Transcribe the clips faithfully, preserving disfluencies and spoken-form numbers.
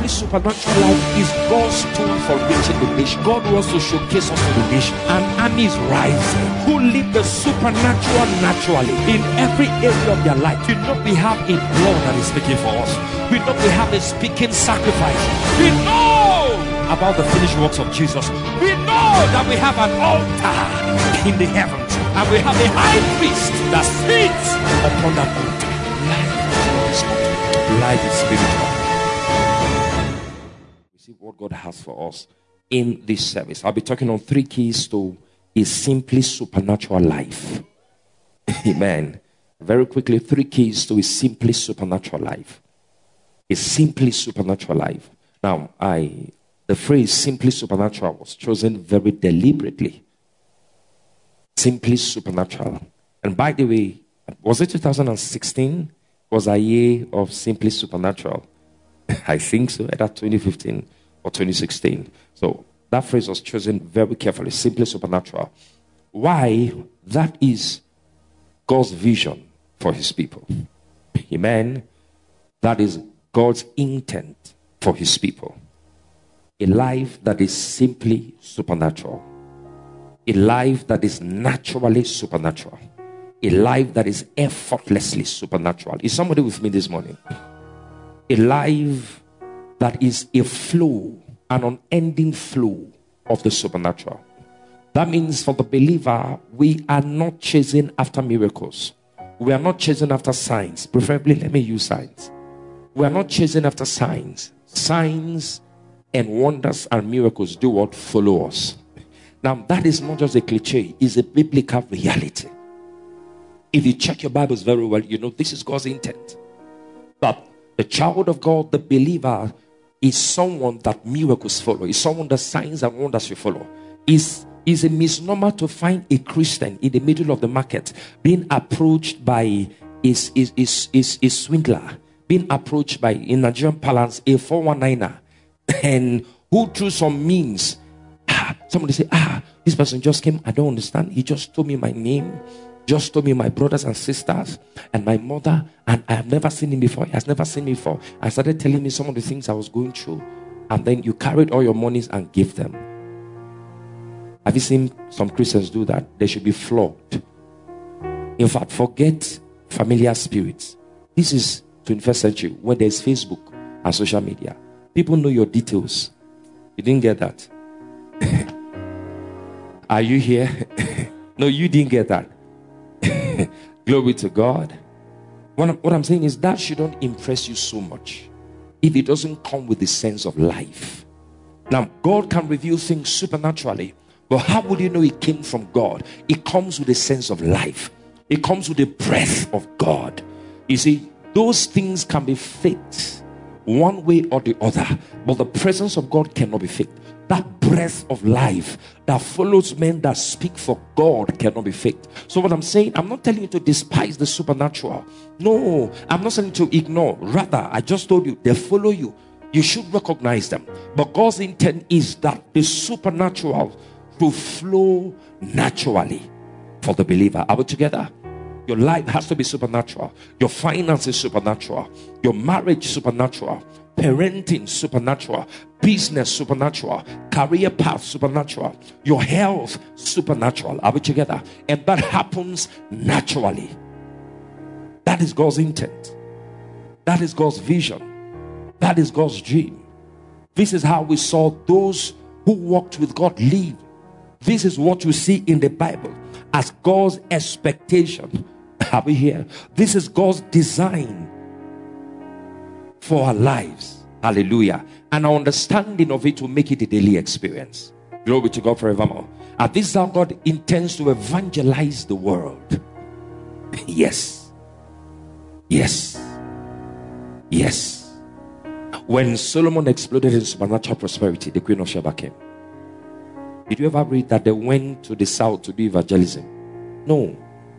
supernatural life is God's tool for reaching the nation. God wants to showcase us to the nation. An army is rising who live the supernatural naturally in every area of their life. You know we have a blood that is speaking for us. We know we have a speaking sacrifice. We know about the finished works of Jesus. We know that we have an altar in the heavens, and we have a high priest that sits upon that altar. Life is not. Life is spiritual. We see what God has for us in this service. I'll be talking on three keys to a simply supernatural life. Amen. Very quickly, three keys to a simply supernatural life. A simply supernatural life. Now, I the phrase simply supernatural was chosen very deliberately. Simply supernatural. And by the way, was it two thousand sixteen? Was a year of simply supernatural? I think so, either twenty fifteen or twenty sixteen. So that phrase was chosen very carefully. Simply supernatural. Why? That is God's vision for his people. Amen. That is God's intent for his people. A life that is simply supernatural. A life that is naturally supernatural. A life that is effortlessly supernatural. Is somebody with me this morning? A life that is a flow, an unending flow of the supernatural. That means for the believer, we are not chasing after miracles. We are not chasing after signs. Preferably, let me use signs. We are not chasing after signs. Signs and wonders and miracles do what? Follow us. Now, that is not just a cliche. It's a biblical reality. If you check your Bibles very well, you know this is God's intent. But the child of God, the believer, is someone that miracles follow. Is someone that signs and wonders will follow. Is is a misnomer to find a Christian in the middle of the market being approached by is is is is a swindler, being approached by, in Nigerian parlance, a four one niner, and who through some means, ah, somebody say, ah, this person just came, I don't understand. He just told me my name, just told me my brothers and sisters and my mother, and I have never seen him before. He has never seen me before. I started telling me some of the things I was going through, and then you carried all your monies and gave them. Have you seen some Christians do that? They should be flogged. In fact, forget familiar spirits. This is twenty-first century where there's Facebook and social media. People know your details. You didn't get that. Are you here? No, you didn't get that. Glory to God. What I'm, what I'm saying is that shouldn't impress you so much if it doesn't come with the sense of life. Now, God can reveal things supernaturally, but how would you know it came from God? It comes with a sense of life. It comes with the breath of God. You see, those things can be faked one way or the other, but the presence of God cannot be faked. That breath of life that follows men that speak for God cannot be faked. So what I'm saying, I'm not telling you to despise the supernatural. No, I'm not saying to ignore. Rather, I just told you, they follow you. You should recognize them. But God's intent is that the supernatural to flow naturally for the believer. Are we together? Your life has to be supernatural. Your finances supernatural. Your marriage supernatural. Parenting supernatural. Business supernatural. Career path supernatural. Your health supernatural. Are we together? And that happens naturally. That is God's intent. That is God's vision. That is God's dream. This is how we saw those who walked with God live. This is what you see in the Bible as God's expectation. Are we here? This is God's design for our lives. Hallelujah. And our understanding of it will make it a daily experience. Glory to God forevermore. And this is how God intends to evangelize the world. Yes. Yes. Yes. When Solomon exploded in supernatural prosperity, the Queen of Sheba came. Did you ever read that they went to the south to do evangelism? No.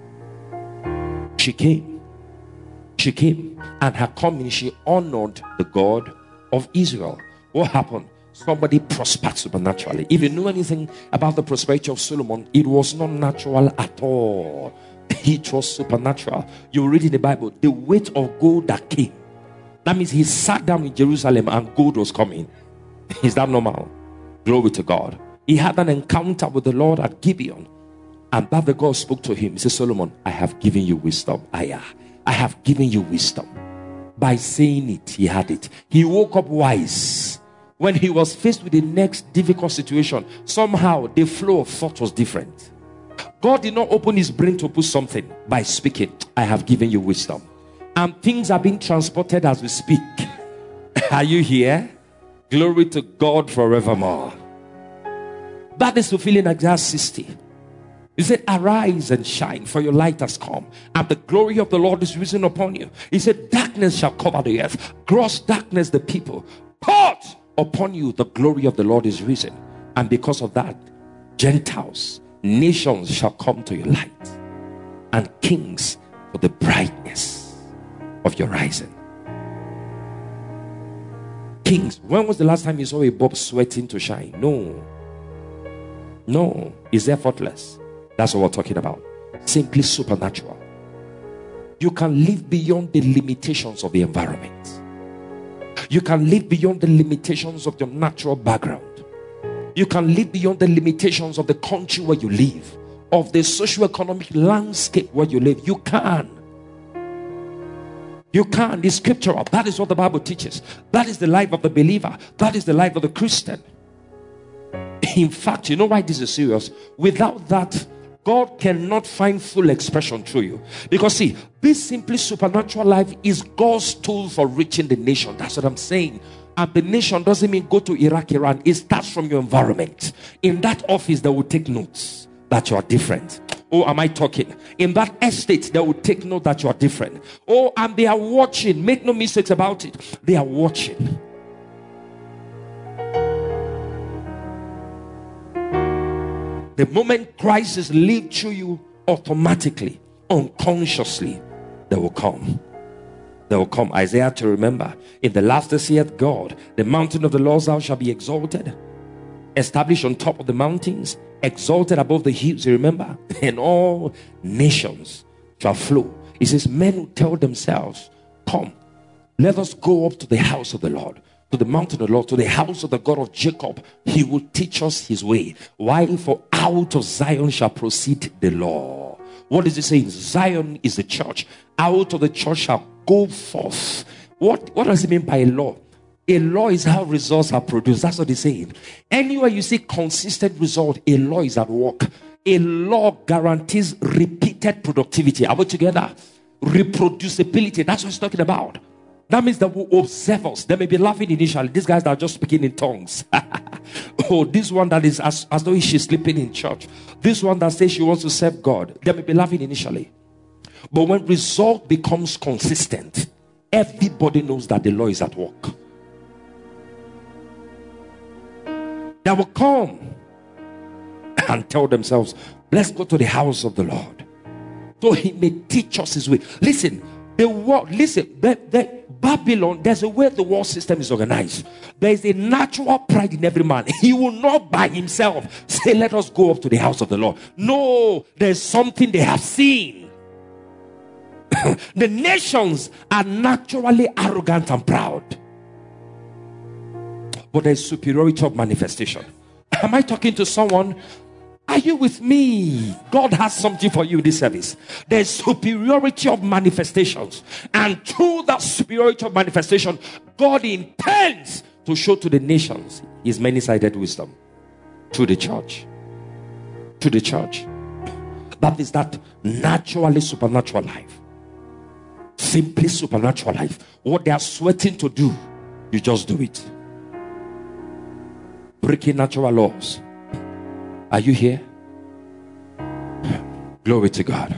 She came. She came. And her coming, she honored the God of Israel. What happened? Somebody prospered supernaturally. If you know anything about the prosperity of Solomon, it was not natural at all. It was supernatural. You read in the Bible, the weight of gold that came. That means he sat down in Jerusalem and gold was coming. Is that normal? Glory to God. He had an encounter with the Lord at Gibeon. And that the God spoke to him. He said, Solomon, I have given you wisdom. I, I have given you wisdom. By saying it, he had it. He woke up wise. When he was faced with the next difficult situation, somehow the flow of thought was different. God did not open his brain to put something by speaking. I have given you wisdom. And things are being transported as we speak. Are you here? Glory to God forevermore. That is fulfilling Isaiah sixty. He said, arise and shine, for your light has come, and the glory of the Lord is risen upon you. He said, darkness shall cover the earth, gross darkness the people. But upon you the glory of the Lord is risen. And because of that, Gentiles, nations shall come to your light, and kings for the brightness of your rising. Kings. When was the last time you saw a bulb sweating to shine? No. No. It's effortless. That's what we're talking about. Simply supernatural. You can live beyond the limitations of the environment. You can live beyond the limitations of your natural background. You can live beyond the limitations of the country where you live, of the socio-economic landscape where you live. You can. You can. It's scriptural. That is what the Bible teaches. That is the life of the believer. That is the life of the Christian. In fact, you know why this is serious? Without that, God cannot find full expression through you. Because see, this simply supernatural life is God's tool for reaching the nation. That's what I'm saying. And the nation doesn't mean go to Iraq, Iran. It starts from your environment. In that office, they will take notes that you are different. Oh, am I talking? In that estate, they will take note that you are different. Oh, and they are watching. Make no mistakes about it. They are watching. The moment Christ is lived through you, automatically, unconsciously, they will come. They will come. Isaiah to remember. In the last days saith God, the mountain of the Lord thou shalt be exalted, established on top of the mountains, exalted above the hills. You remember? And all nations shall flow. He says, men will tell themselves, come, let us go up to the house of the Lord, to the mountain of the Lord, to the house of the God of Jacob. He will teach us his way. Why? For out of Zion shall proceed the law. What is it saying? Zion is the church. Out of the church shall go forth. What, what does it mean by a law? A law is how results are produced. That's what he's saying. Anywhere you see consistent result, a law is at work. A law guarantees repeated productivity. Are we together? Reproducibility. That's what he's talking about. That means that will observe us. They may be laughing initially. These guys that are just speaking in tongues. Oh, this one that is as, as though she's sleeping in church. This one that says she wants to serve God. They may be laughing initially. But when result becomes consistent, everybody knows that the law is at work. They will come and tell themselves, let's go to the house of the Lord, so he may teach us his way. Listen, the world, listen, the, the Babylon, there's a way the world system is organized. There is a natural pride in every man. He will not by himself say, let us go up to the house of the Lord. No, there's something they have seen. The nations are naturally arrogant and proud, but there's superiority of manifestation. Am I talking to someone? Are you with me? God has something for you in this service. There's superiority of manifestations, and through that superiority of manifestation, God intends to show to the nations his many-sided wisdom through the church. To the church. That is that naturally supernatural life. Simply supernatural life. What they are sweating to do, you just do it. Breaking natural laws. Are you here? Glory to God.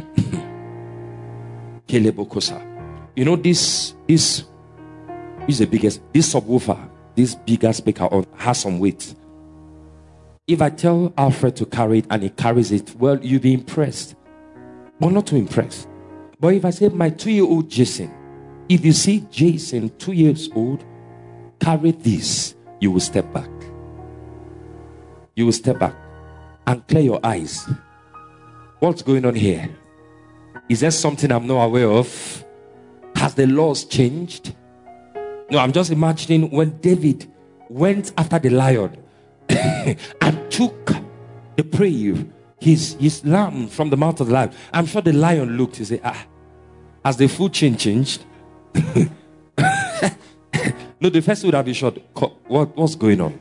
You know this this is the biggest. This subwoofer, this bigger speaker on has some weight. If I tell Alfred to carry it and he carries it, well, you'll be impressed, but not too impressed. But if I say my two-year-old Jason, if you see Jason, two years old, carry this, you will step back. You will step back and clear your eyes. What's going on here? Is there something I'm not aware of? Has the laws changed? No, I'm just imagining when David went after the lion and took the prey, his, his lamb from the mouth of the lion. I'm sure the lion looked, he said, ah, has the food chain changed? No, the first would have been shot. What, what's going on?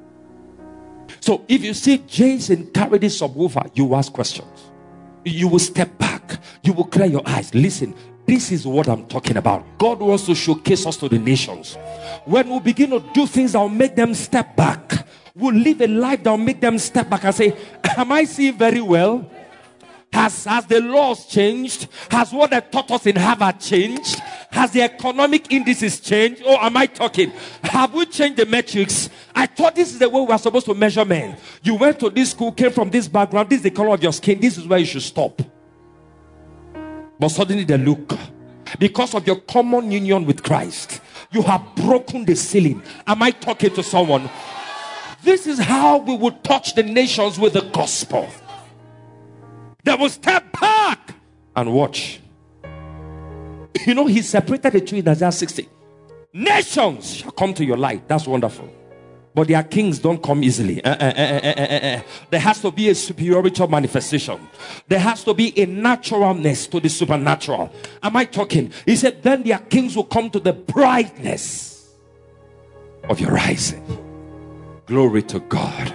So if you see Jason carry this subwoofer, you ask questions. You will step back. You will clear your eyes. Listen, this is what I'm talking about. God wants to showcase us to the nations. When we begin to do things that will make them step back, we'll live a life that will make them step back and say, am I seeing very well? Has, has the laws changed? Has what they taught us in Harvard changed? Has the economic indices changed? Or am I talking? Have we changed the metrics? I thought this is the way we are supposed to measure men. You went to this school, came from this background, this is the color of your skin, this is where you should stop. But suddenly they look. Because of your common union with Christ, you have broken the ceiling. Am I talking to someone? This is how we will touch the nations with the gospel. They will step back and watch. You know, he separated the two in Isaiah sixty. Nations shall come to your light. That's wonderful. But their kings don't come easily. Uh, uh, uh, uh, uh, uh. There has to be a superiority of manifestation. There has to be a naturalness to the supernatural. Am I talking? He said, then their kings will come to the brightness of your rising. Glory to God.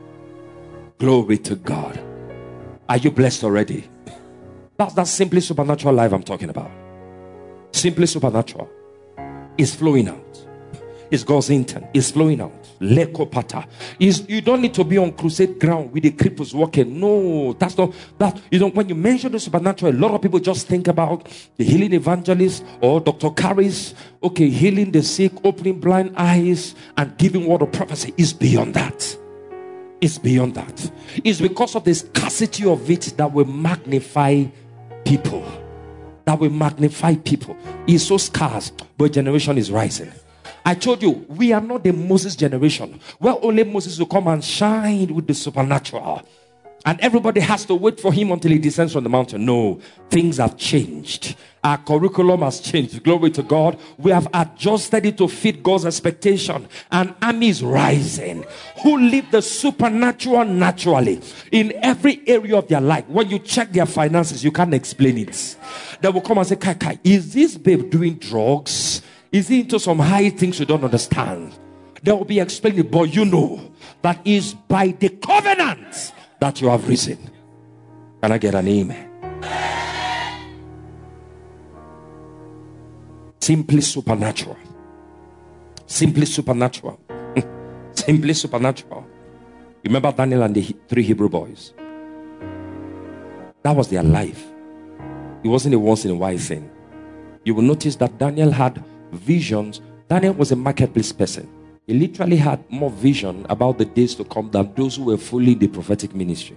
Glory to God. Are you blessed already? That's that simply supernatural life I'm talking about. Simply supernatural. It's flowing out. It's God's intent. It's flowing out. Lekopata. Is you don't need to be on crusade ground with the cripples walking. No, that's not that. You know, when you mention the supernatural, a lot of people just think about the healing evangelist or Doctor Caris. Okay, healing the sick, opening blind eyes, and giving word of prophecy. Is beyond that. It's beyond that. It's because of the scarcity of it that will magnify people. That will magnify people. It's so scarce, but generation is rising. I told you, we are not the Moses generation, where only Moses will come and shine with the supernatural. And everybody has to wait for him until he descends from the mountain. No, things have changed. Our curriculum has changed. Glory to God. We have adjusted it to fit God's expectation. An army is rising who live the supernatural naturally in every area of their life. When you check their finances, you can't explain it. They will come and say, Kai Kai, is this babe doing drugs? Is he into some high things you don't understand? They will be explaining, but you know that is by the covenant that you have risen. Can I get an amen? Simply supernatural. Simply supernatural. Simply supernatural. Remember Daniel and the three Hebrew boys? That was their life. It wasn't a once in a while thing. You will notice that Daniel had visions. Daniel was a marketplace person. He literally had more vision about the days to come than those who were fully in the prophetic ministry.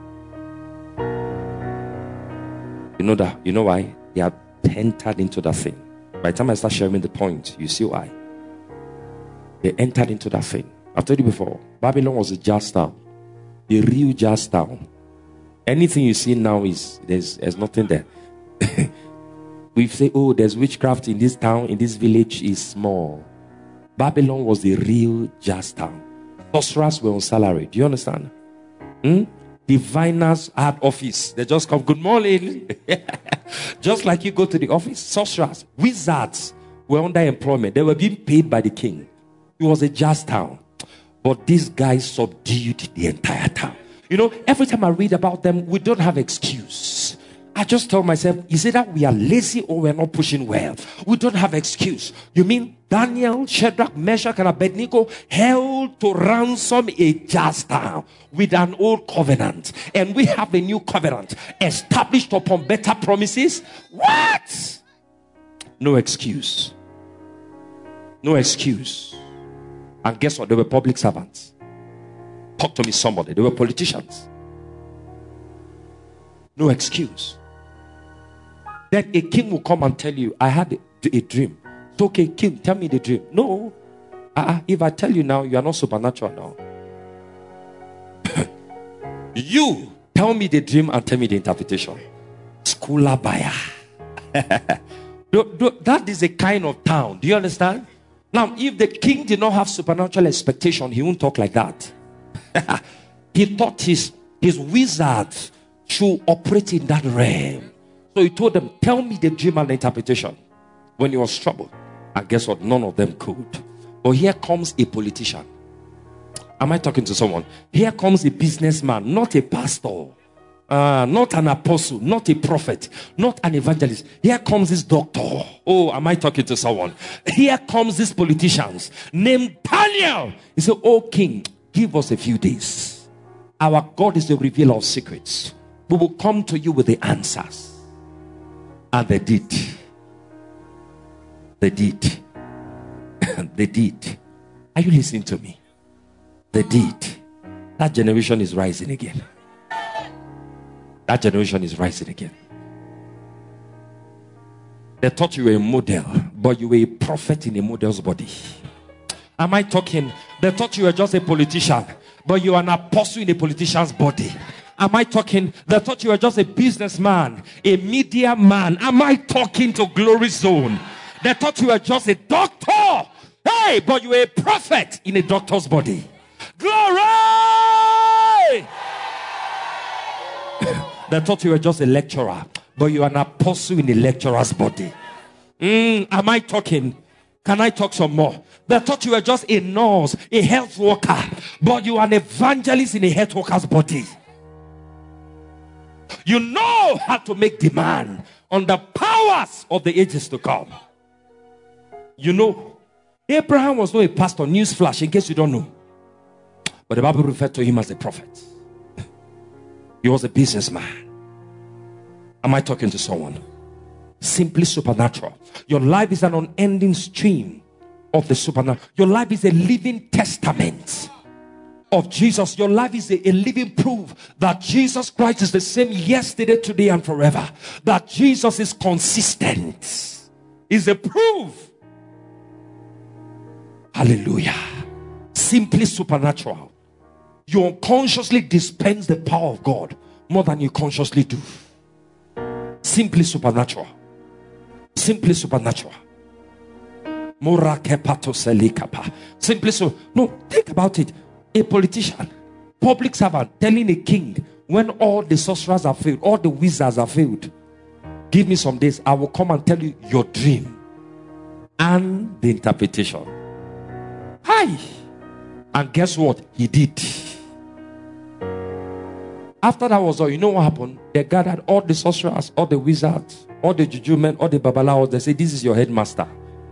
You know that? You know why? They had entered into that thing. By the time I start sharing the point, you see why. They entered into that thing. I've told you before, Babylon was a jazz town. A real jazz town. Anything you see now is, there's, there's nothing there. We say, oh, there's witchcraft in this town, in this village is small. Babylon was the real jazz town. Sorcerers were on salary. Do you understand? Hmm? Diviners had office. They just come, good morning. Just like you go to the office. Sorcerers, wizards were under employment. They were being paid by the king. It was a jazz town. But these guys subdued the entire town. You know, every time I read about them, we don't have excuse. I just tell myself, is it that we are lazy or we're not pushing well? We don't have excuse. You mean Daniel, Shadrach, Meshach, and Abednego held to ransom a jazz town with an old covenant, and we have a new covenant established upon better promises? What? No excuse. No excuse. And guess what? They were public servants. Talk to me, somebody. They were politicians. No excuse. Then a king will come and tell you, I had a, a dream. It's okay, king, tell me the dream. No. Uh, if I tell you now, you are not supernatural now. You tell me the dream and tell me the interpretation. Skulabaya. That is a kind of town. Do you understand? Now, if the king did not have supernatural expectation, he won't talk like that. He thought his, his wizards should operate in that realm. So he told them, tell me the dream and the interpretation. When he was troubled. And guess what? None of them could. But here comes a politician. Am I talking to someone? Here comes a businessman, not a pastor. Uh, not an apostle, not a prophet, not an evangelist. Here comes this doctor. Oh, am I talking to someone? Here comes these politicians named Daniel. He said, oh king, give us a few days. Our God is the revealer of secrets. We will come to you with the answers. And they did. They did. They did. Are you listening to me? They did. That generation is rising again. That generation is rising again. They thought you were a model, but you were a prophet in a model's body. Am I talking? They thought you were just a politician, but you are an apostle in a politician's body. Am I talking? They thought you were just a businessman, a media man. Am I talking to Glory Zone? They thought you were just a doctor. Hey, but you were a prophet in a doctor's body. Glory! They thought you were just a lecturer, but you are an apostle in a lecturer's body. Mm, am I talking? Can I talk some more? They thought you were just a nurse, a health worker, but you are an evangelist in a health worker's body. You know how to make demand on the powers of the ages to come. You know, Abraham was not a pastor, newsflash, in case you don't know. But the Bible referred to him as a prophet. He was a businessman. Am I talking to someone? Simply supernatural. Your life is an unending stream of the supernatural. Your life is a living testament of Jesus. Your life is a, a living proof that Jesus Christ is the same yesterday, today, and forever. That Jesus is consistent. Is a proof. Hallelujah. Simply supernatural. You unconsciously dispense the power of God more than you consciously do. Simply supernatural. Simply supernatural. Simply so. No, think about it. A politician, public servant, telling a king when all the sorcerers are failed, all the wizards are failed, give me some days, I will come and tell you your dream and the interpretation. Hi. And guess what? He did. After that was all, you know what happened? They gathered all the sorcerers, all the wizards, all the juju men, all the babalawos. They say, this is your headmaster.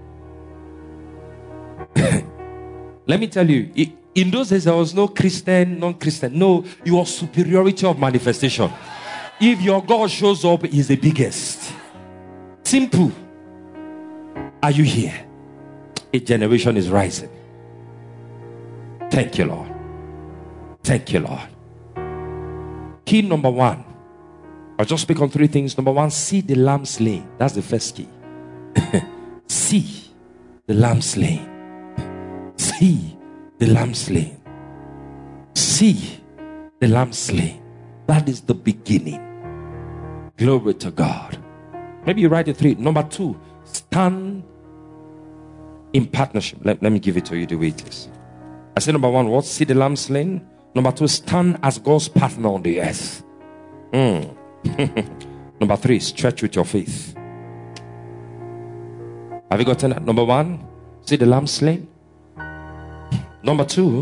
Let me tell you, in those days there was no Christian, non-Christian. No, it was superiority of manifestation. If your God shows up, he's the biggest. Simple. Are you here? A generation is rising. Thank you, Lord. Thank you, Lord. Key number one. I'll just speak on three things. Number one, see the lamb slain. That's the first key. See the lamb slain. See the lamb slain. See the lamb slain. That is the beginning. Glory to God. Maybe you write it three. Number two, stand in partnership. Let, let me give it to you the way it is. I said number one, what? See the lamb slain. Number two, stand as God's partner on the earth. Mm. Number three, stretch with your faith. Have you gotten that? Number one, see the lamb slain. Number two,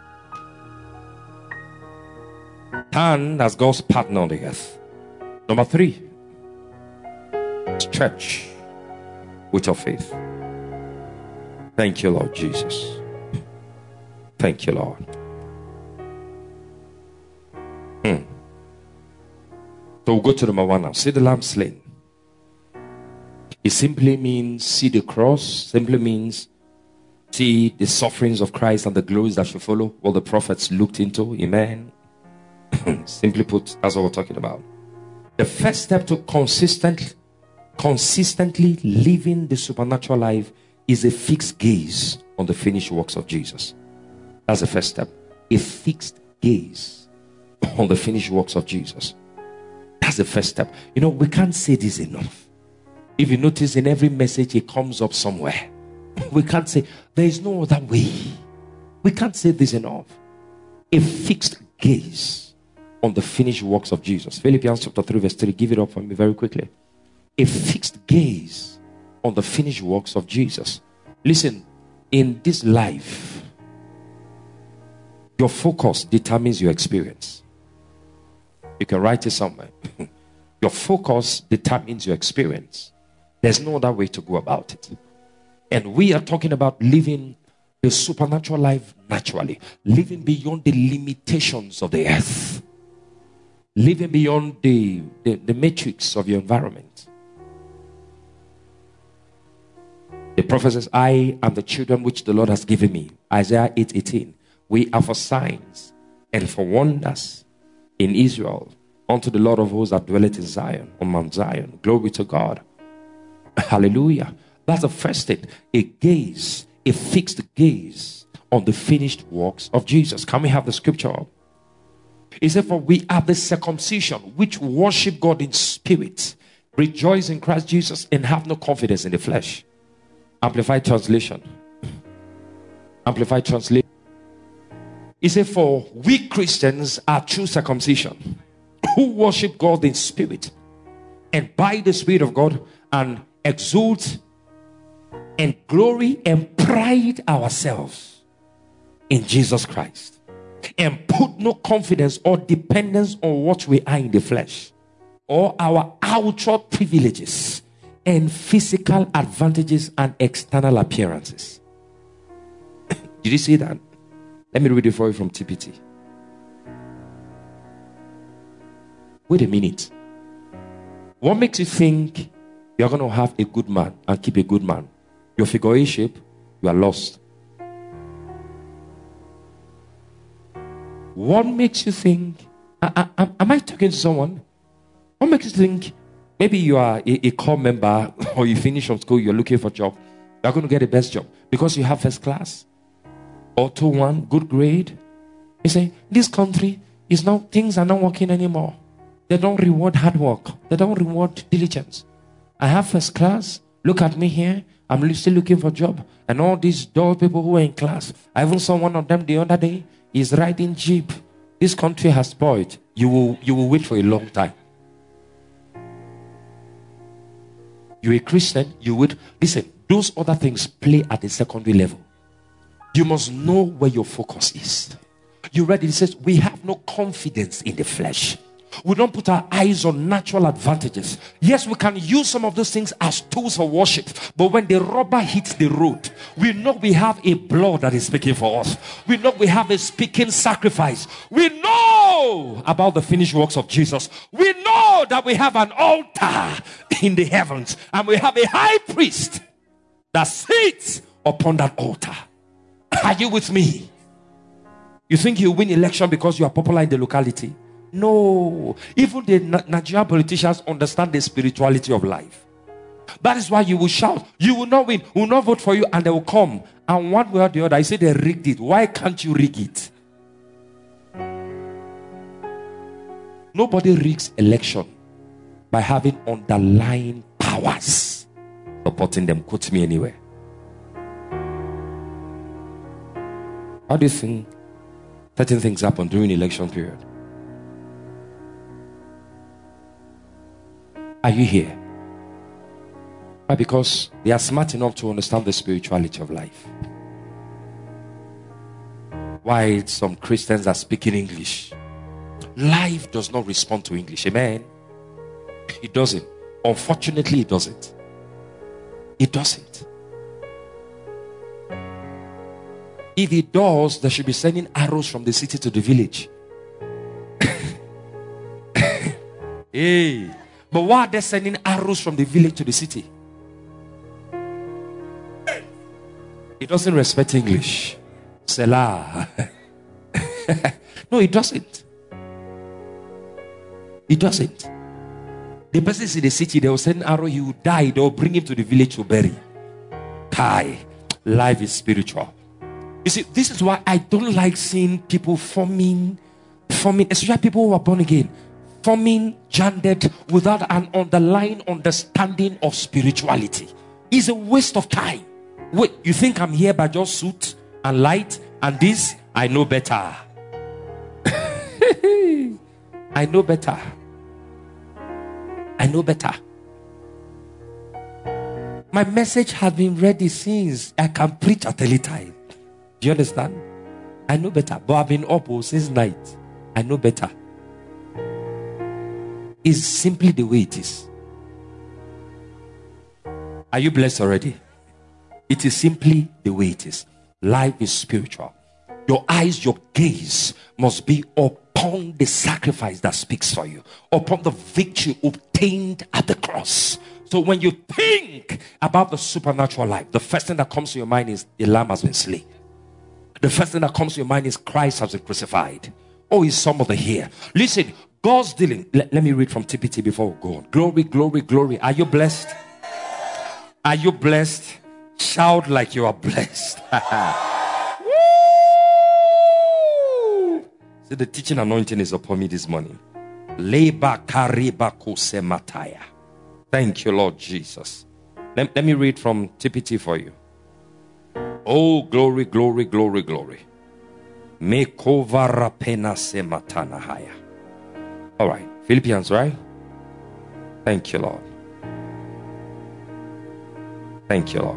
stand as God's partner on the earth. Number three, stretch with your faith. Thank you, Lord Jesus. Thank you, Lord. Hmm. So we'll go to number one now. See the lamb slain. It simply means see the cross. Simply means see the sufferings of Christ and the glories that should follow. What the prophets looked into. Amen. Simply put, that's what we're talking about. The first step to consistent, consistently living the supernatural life is a fixed gaze on the finished works of Jesus. That's the first step. A fixed gaze on the finished works of Jesus. That's the first step. You know, we can't say this enough. If you notice, in every message, it comes up somewhere. We can't say, there is no other way. We can't say this enough. A fixed gaze on the finished works of Jesus. Philippians chapter three verse three. Give it up for me very quickly. A fixed gaze on the finished works of Jesus. Listen, in this life, your focus determines your experience. You can write it somewhere. Your focus determines your experience. There's no other way to go about it. And we are talking about living the supernatural life naturally, living beyond the limitations of the earth, living beyond the, the, the matrix of your environment. The prophet says, I am the children which the Lord has given me. Isaiah eight eighteen. We are for signs and for wonders in Israel unto the Lord of hosts that dwelleth in Zion, on Mount Zion. Glory to God. Hallelujah. That's the first thing. A gaze, a fixed gaze on the finished works of Jesus. Can we have the scripture up? He said, for we are the circumcision which worship God in spirit, rejoice in Christ Jesus, and have no confidence in the flesh. Amplified translation. Amplified translation. He said, for we Christians are true circumcision, who worship God in spirit and by the Spirit of God, and exult and glory and pride ourselves in Jesus Christ, and put no confidence or dependence on what we are in the flesh, or our outward privileges and physical advantages and external appearances. Did you see that? Let me read it for you from T P T. Wait a minute. What makes you think you're going to have a good man and keep a good man? Your figure eight shape, you are lost. What makes you think, I, I, am I talking to someone? What makes you think maybe you are a, a core member, or you finish from school, you're looking for a job, you're going to get the best job because you have first class, auto one, good grade? You say, this country is now, things are not working anymore. They don't reward hard work. They don't reward diligence. I have first class. Look at me here. I'm still looking for a job. And all these dull people who are in class. I even saw one of them the other day. He's riding Jeep. This country has spoiled. You will, you will wait for a long time. You're a Christian. You would listen. Those other things play at the secondary level. You must know where your focus is. You read it? It says, we have no confidence in the flesh. We don't put our eyes on natural advantages. Yes, we can use some of those things as tools for worship. But when the rubber hits the road, we know we have a blood that is speaking for us. We know we have a speaking sacrifice. We know about the finished works of Jesus. We know that we have an altar in the heavens. And we have a high priest that sits upon that altar. Are you with me? You think you win election because you are popular in the locality? No. Even the Nigerian politicians understand the spirituality of life. That is why you will shout. You will not win. Will not vote for you, and they will come. And one way or the other, I say they rigged it. Why can't you rig it? Nobody rigs election by having underlying powers supporting them. Quote me anywhere. How do you think certain things happen during election period? Are you here? Why? Because they are smart enough to understand the spirituality of life. Why some Christians are speaking English? Life does not respond to English. Amen? It doesn't. Unfortunately, it doesn't. It doesn't. If it does, they should be sending arrows from the city to the village. Hey. But why are they sending arrows from the village to the city? It doesn't respect English. Selah. No, it doesn't. It doesn't. The person is in the city, they will send an arrow, he will die, they will bring him to the village to bury. Kai. Life is spiritual. You see, this is why I don't like seeing people forming, forming, especially people who are born again, forming gendered without an underlying understanding of spirituality. It's a waste of time. Wait, you think I'm here by just suit and light and this? I know better. I know better. I know better. My message has been ready since I can preach at any time. Do you understand? I know better. But I've been up since night. I know better. It's simply the way it is. Are you blessed already? It is simply the way it is. Life is spiritual. Your eyes, your gaze must be upon the sacrifice that speaks for you, upon the victory obtained at the cross. So when you think about the supernatural life, the first thing that comes to your mind is the lamb has been slain. The first thing that comes to your mind is Christ has been crucified. Oh, is somebody here? Listen, God's dealing. Let, let me read from T P T before we go on. Glory, glory, glory. Are you blessed? Are you blessed? Shout like you are blessed. Woo! See, the teaching anointing is upon me this morning. Leba kariba kusemataya. Thank you, Lord Jesus. Let, let me read from T P T for you. Oh, glory, glory, glory, glory. Mekovara pena sematanahaya. All right, Philippians, right? Thank you, Lord. Thank you, Lord.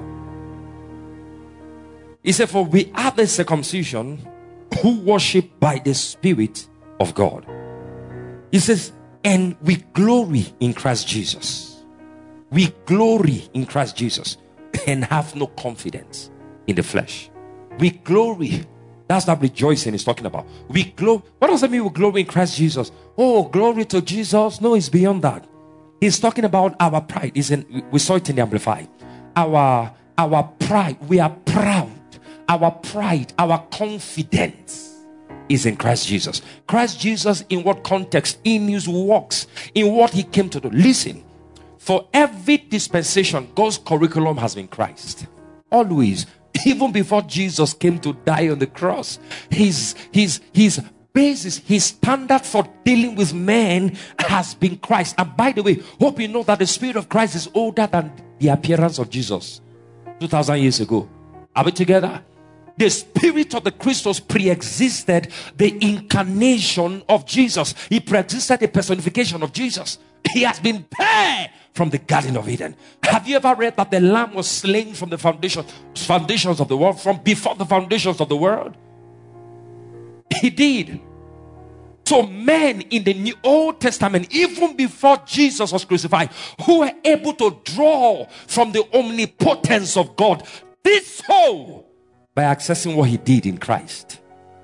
He said, for we are the circumcision who worship by the Spirit of God. He says, and we glory in Christ Jesus. We glory in Christ Jesus and have no confidence in the flesh. We glory. That's not rejoicing he's talking about. We glory. What does it mean we glory in Christ Jesus? Oh, glory to Jesus. No, it's beyond that. He's talking about our pride. He's in, we saw it in the Amplified. Our, our pride. We are proud. Our pride, our confidence is in Christ Jesus. Christ Jesus in what context? In his works. In what he came to do. Listen. For every dispensation, God's curriculum has been Christ. Always. Even before Jesus came to die on the cross, his, his, his basis, his standard for dealing with men has been Christ. And by the way, hope you know that the Spirit of Christ is older than the appearance of Jesus two thousand years ago. Are we together? The Spirit of the Christos pre-existed the incarnation of Jesus. He pre-existed the personification of Jesus. He has been there from the Garden of Eden. Have you ever read that the Lamb was slain from the foundation, foundations of the world, from before the foundations of the world? He did. So men in the New Old Testament, even before Jesus was crucified, who were able to draw from the omnipotence of God, did so by accessing what he did in Christ.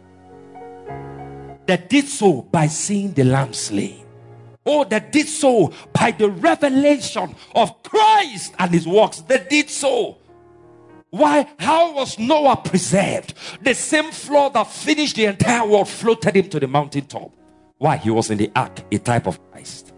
They did so by seeing the Lamb slain. Oh, they did so by the revelation of Christ and his works. They did so. Why? How was Noah preserved? The same flood that finished the entire world floated him to the mountaintop. Why? He was in the ark, a type of Christ.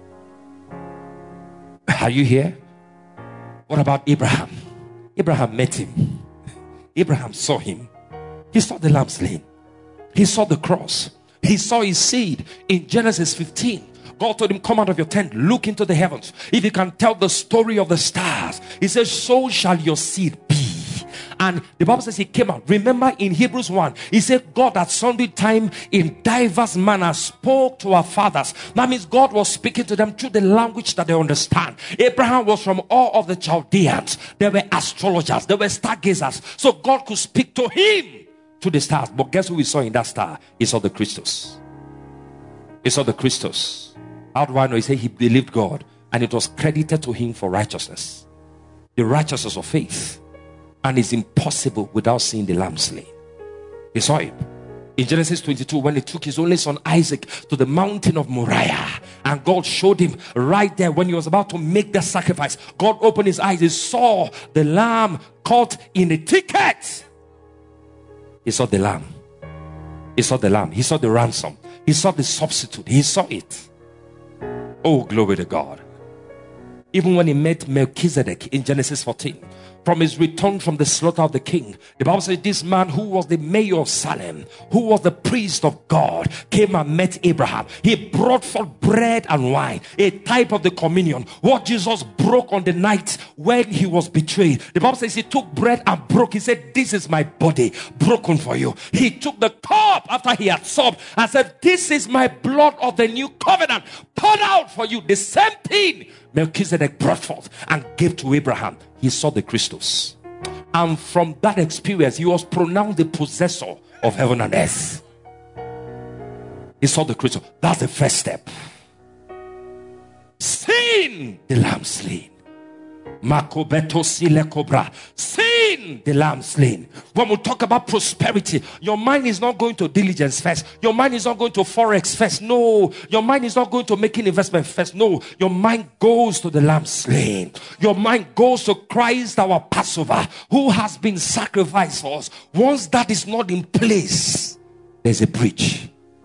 Are you here? What about Abraham? Abraham met him. Abraham saw him. He saw the lamb slain. He saw the cross. He saw his seed in Genesis fifteen. God told him, come out of your tent, look into the heavens. If you can tell the story of the stars, he says, so shall your seed be. And the Bible says he came out. Remember in Hebrews one, he said, God at sundry time in diverse manner spoke to our fathers. That means God was speaking to them through the language that they understand. Abraham was from all of the Chaldeans. They were astrologers. They were stargazers. So God could speak to him through the stars. But guess who we saw in that star? He saw the Christos. He saw the Christos. How do I know? He said he believed God and it was credited to him for righteousness. The righteousness of faith. And it's impossible without seeing the lamb slain. He saw him. In Genesis twenty-two, when he took his only son Isaac to the mountain of Moriah, and God showed him right there when he was about to make the sacrifice. God opened his eyes. He saw the lamb caught in a thicket. He saw the lamb. He saw the lamb. He saw the ransom. He saw the substitute. He saw it. Oh, glory to God. Even when he met Melchizedek in Genesis fourteen, from his return from the slaughter of the king. The Bible says this man who was the mayor of Salem, who was the priest of God, came and met Abraham. He brought forth bread and wine, a type of the communion, what Jesus broke on the night when he was betrayed. The Bible says he took bread and broke. He said, this is my body broken for you. He took the cup after he had supped and said, this is my blood of the new covenant poured out for you. The same thing Melchizedek brought forth and gave to Abraham. He saw the Christus, and from that experience he was pronounced the possessor of heaven and earth. He saw the Christus. That's the first step. Seeing the lamb slain. Makobeto sile cobra. Seeing the lamb slain. When we talk about prosperity, your mind is not going to diligence first. Your mind is not going to forex first. No. Your mind is not going to making investment first. No. Your mind goes to the lamb slain. Your mind goes to Christ our Passover, who has been sacrificed for us. Once that is not in place, there's a breach.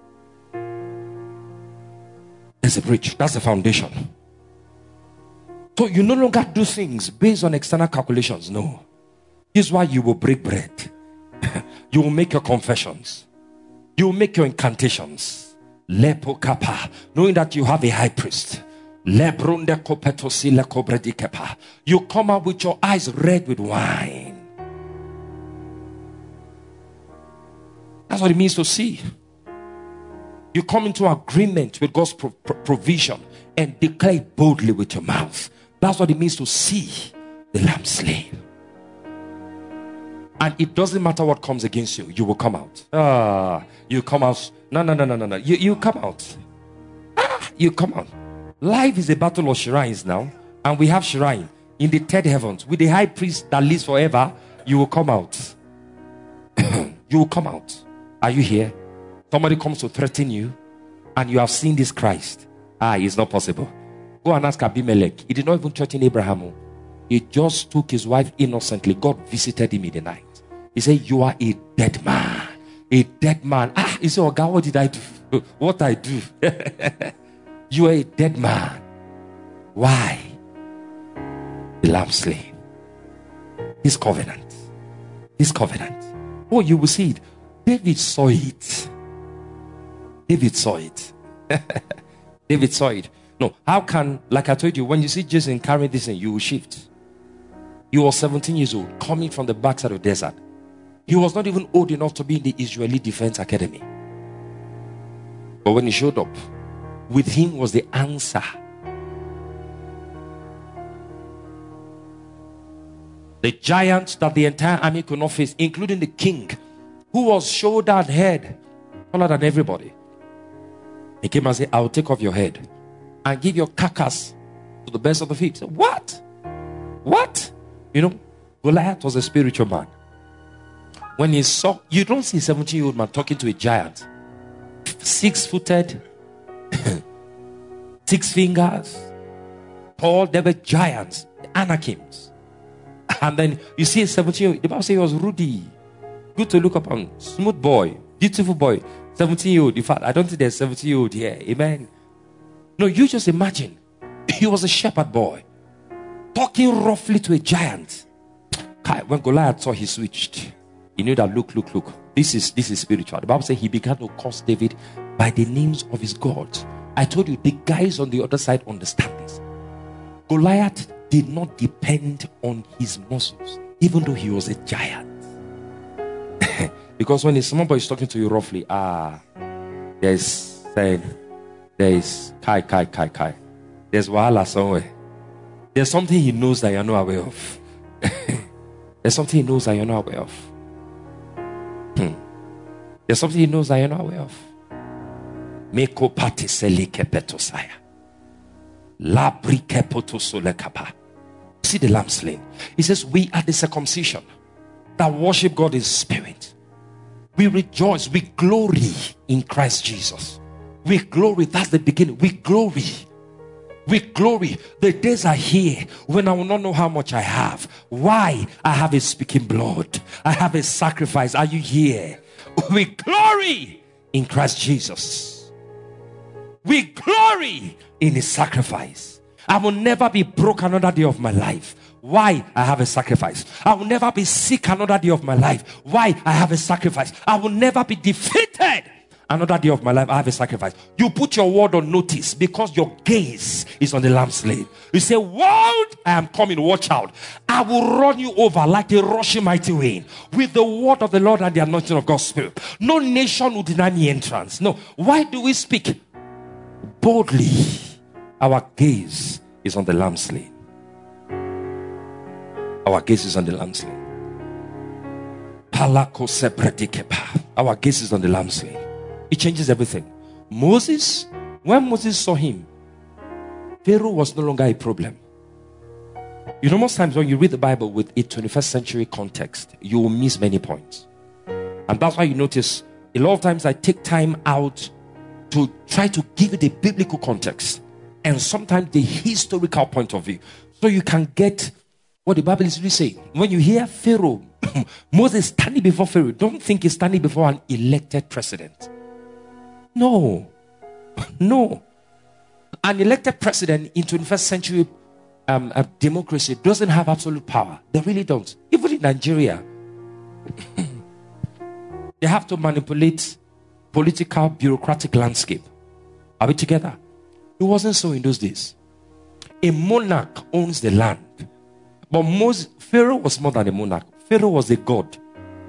There's a breach. That's the foundation. So you no longer do things based on external calculations. No. This is why you will break bread. You will make your confessions. You will make your incantations. Lepo kappa, knowing that you have a high priest. Lebrunde kopetosi lekobredi kepa. You come out with your eyes red with wine. That's what it means to see. You come into agreement with God's pro- pro- provision and declare it boldly with your mouth. That's what it means to see the lamb slain. And it doesn't matter what comes against you, you will come out. Ah, you come out. No, no, no, no, no, no. You, you come out. Ah, you come out. Life is a battle of shrines now. And we have shrine in the third heavens. With the high priest that lives forever, you will come out. You will come out. Are you here? Somebody comes to threaten you, and you have seen this Christ. Ah, it's not possible. Go and ask Abimelech. He did not even threaten Abraham. He just took his wife innocently. God visited him in the night. He said, you are a dead man. A dead man. Ah, he said, oh God, what did I do? What I do? You are a dead man. Why? The lamb slain. His covenant. His covenant. Oh, you will see it. David saw it. David saw it. David saw it. No, how can, like I told you, when you see Jason carrying this thing, you will shift. He was seventeen years old, coming from the backside of the desert. He was not even old enough to be in the Israeli Defense Academy. But when he showed up, with him was the answer. The giant that the entire army could not face, including the king, who was shoulder and head, taller than everybody. He came and said, I will take off your head and give your carcass to the best of the feet. Said, what? What? You know, Goliath was a spiritual man. When he saw, you don't see a seventeen-year-old man talking to a giant. Six-footed, six fingers, tall. They were giants, Anakims. And then you see a seventeen-year-old, the Bible says he was ruddy, good to look upon, smooth boy, beautiful boy, seventeen-year-old. In fact, I don't think there's a seventeen-year-old here. Amen. No, you just imagine. He was a shepherd boy, talking roughly to a giant. When Goliath saw, he switched. He knew that, look, look, look. This is this is spiritual. The Bible says he began to curse David by the names of his gods. I told you, the guys on the other side understand this. Goliath did not depend on his muscles, even though he was a giant. Because when a small boy is talking to you roughly, ah, there's saying, there is kai, kai, kai, kai. There's wahala somewhere. There's something he knows that you're not aware of. There's something he knows that you're not aware of. Hmm. There's something he knows that you're not aware of. Meko pati selike petosaya. Labrike potosole kapa. See the lamb slain. He says, we are the circumcision that worship God in spirit. We rejoice, we glory in Christ Jesus. We glory, that's the beginning. We glory. We glory. The days are here when I will not know how much I have. Why? I have a speaking blood. I have a sacrifice. Are you here? We glory in Christ Jesus. We glory in his sacrifice. I will never be broke another day of my life. Why? I have a sacrifice. I will never be sick another day of my life. Why? I have a sacrifice. I will never be defeated another day of my life. I have a sacrifice. You put your word on notice because your gaze is on the lamb slain. You say, world, I am coming, watch out. I will run you over like a rushing mighty wind with the word of the Lord and the anointing of God's Spirit. No nation will deny me entrance. No. Why do we speak boldly? Our gaze is on the lamb slain. Our gaze is on the lamb slain. Our gaze is on the lamb slain. It changes everything. Moses, when Moses saw him, Pharaoh was no longer a problem. You know, most times when you read the Bible with a twenty-first century context, you will miss many points. And that's why you notice a lot of times I take time out to try to give it a biblical context and sometimes the historical point of view, so you can get what the Bible is really saying. When you hear Pharaoh, Moses standing before Pharaoh, don't think he's standing before an elected president. No. No. An elected president in twenty-first century um, uh, democracy doesn't have absolute power. They really don't. Even in Nigeria, they have to manipulate political, bureaucratic landscape. Are we together? It wasn't so in those days. A monarch owns the land. But Moses, Pharaoh was more than a monarch. Pharaoh was a god.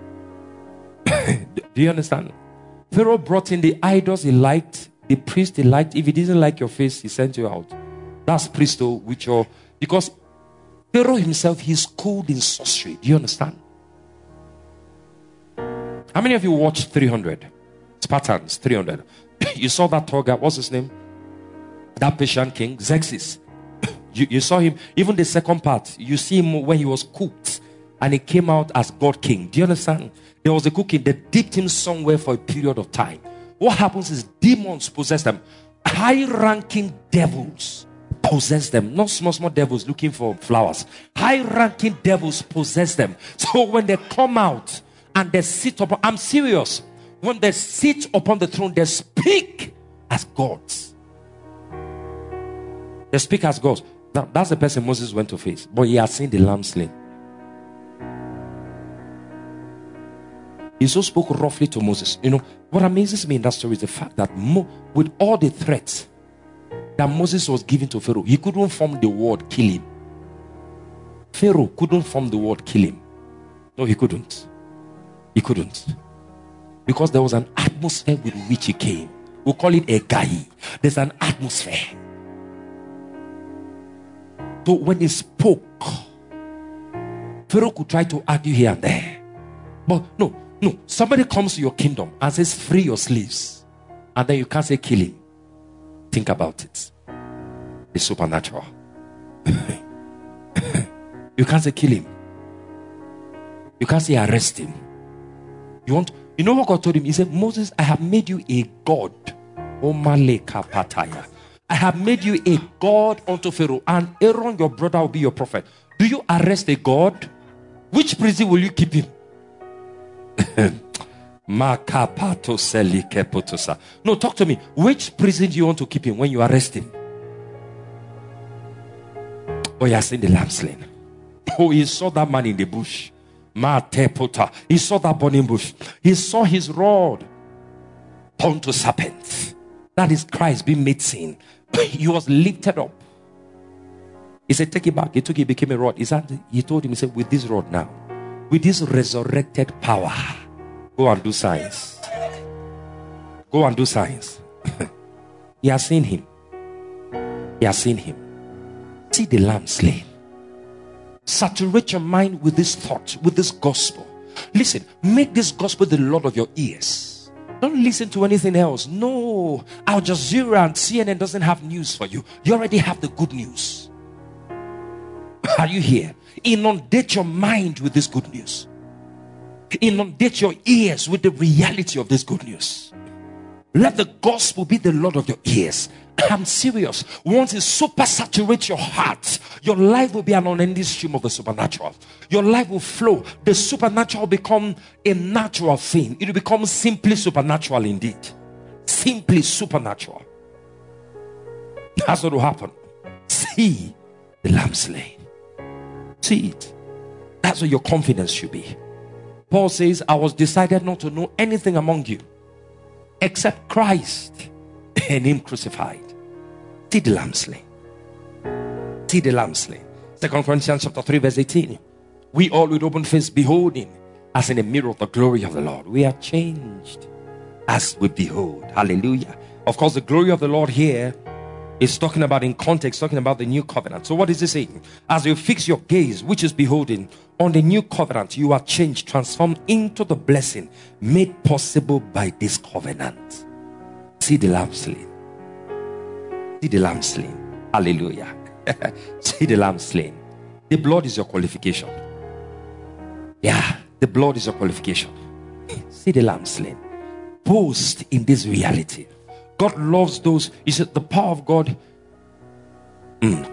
Do you understand? Pharaoh brought in the idols he liked, the priest he liked. If he didn't like your face, he sent you out. That's priest, though, which your because Pharaoh himself, he's schooled in sorcery. Do you understand? How many of you watched three hundred? Spartans, three hundred. You saw that tall guy, what's his name? That Persian king, Xerxes. you, you saw him, even the second part, you see him when he was cooked and he came out as God king. Do you understand? There was a cooking, they dipped him somewhere for a period of time. What happens is demons possess them. High-ranking devils possess them. Not small, small devils looking for flowers. High-ranking devils possess them. So when they come out and they sit upon, I'm serious, when they sit upon the throne, they speak as gods. They speak as gods. Now, that's the person Moses went to face. But he has seen the lamb slain. He so spoke roughly to Moses. You know, what amazes me in that story is the fact that Mo, with all the threats that Moses was giving to Pharaoh, he couldn't form the word kill him. Pharaoh couldn't form the word kill him. No, he couldn't. He couldn't. Because there was an atmosphere with which he came. We'll call it a guy. There's an atmosphere. So when he spoke, Pharaoh could try to argue here and there. But no. No, somebody comes to your kingdom and says, free your slaves. And then you can't say, kill him. Think about it. It's supernatural. You can't say, kill him. You can't say, arrest him. You want, you know what God told him? He said, Moses, I have made you a god. I have made you a god unto Pharaoh, and Aaron, your brother, will be your prophet. Do you arrest a god? Which prison will you keep him? No, talk to me. Which prison do you want to keep him when you arrest him? Oh, you are seeing the lamb slain. Oh, he saw that man in the bush. He saw that burning bush. He saw his rod turned to serpents. That is Christ being made sin. He was lifted up. He said, take it back. He took it, became a rod. He said, he told him, he said, with this rod now, with this resurrected power, go and do signs. Go and do signs. He has seen him. He has seen him. See the lamb slain. Saturate your mind with this thought, with this gospel. Listen, make this gospel the Lord of your ears. Don't listen to anything else. No, Al Jazeera and C N N doesn't have news for you. You already have the good news. Are you here? Inundate your mind with this good news. Inundate your ears with the reality of this good news. Let the gospel be the Lord of your ears. I'm serious. Once it super saturates your heart, your life will be an unending stream of the supernatural. Your life will flow. The supernatural will become a natural thing. It will become simply supernatural indeed. Simply supernatural. That's what will happen. See the lamb slain. See it. That's where your confidence should be. Paul says, I was decided not to know anything among you except Christ and him crucified. See the lamb slain. See the lamb slain. Second Corinthians chapter three verse eighteen. We all with open face beholding as in a mirror the glory of the Lord. We are changed as we behold. Hallelujah. Of course, the glory of the Lord here is talking about, in context, talking about the new covenant. So what is it saying? As you fix your gaze, which is beholding, on the new covenant, you are changed, transformed into the blessing made possible by this covenant. See the lamb slain. See the lamb slain. Hallelujah. See the lamb slain. The blood is your qualification. Yeah, the blood is your qualification. See the lamb slain. Boast in this reality. God loves those. He said the power of God. Mm.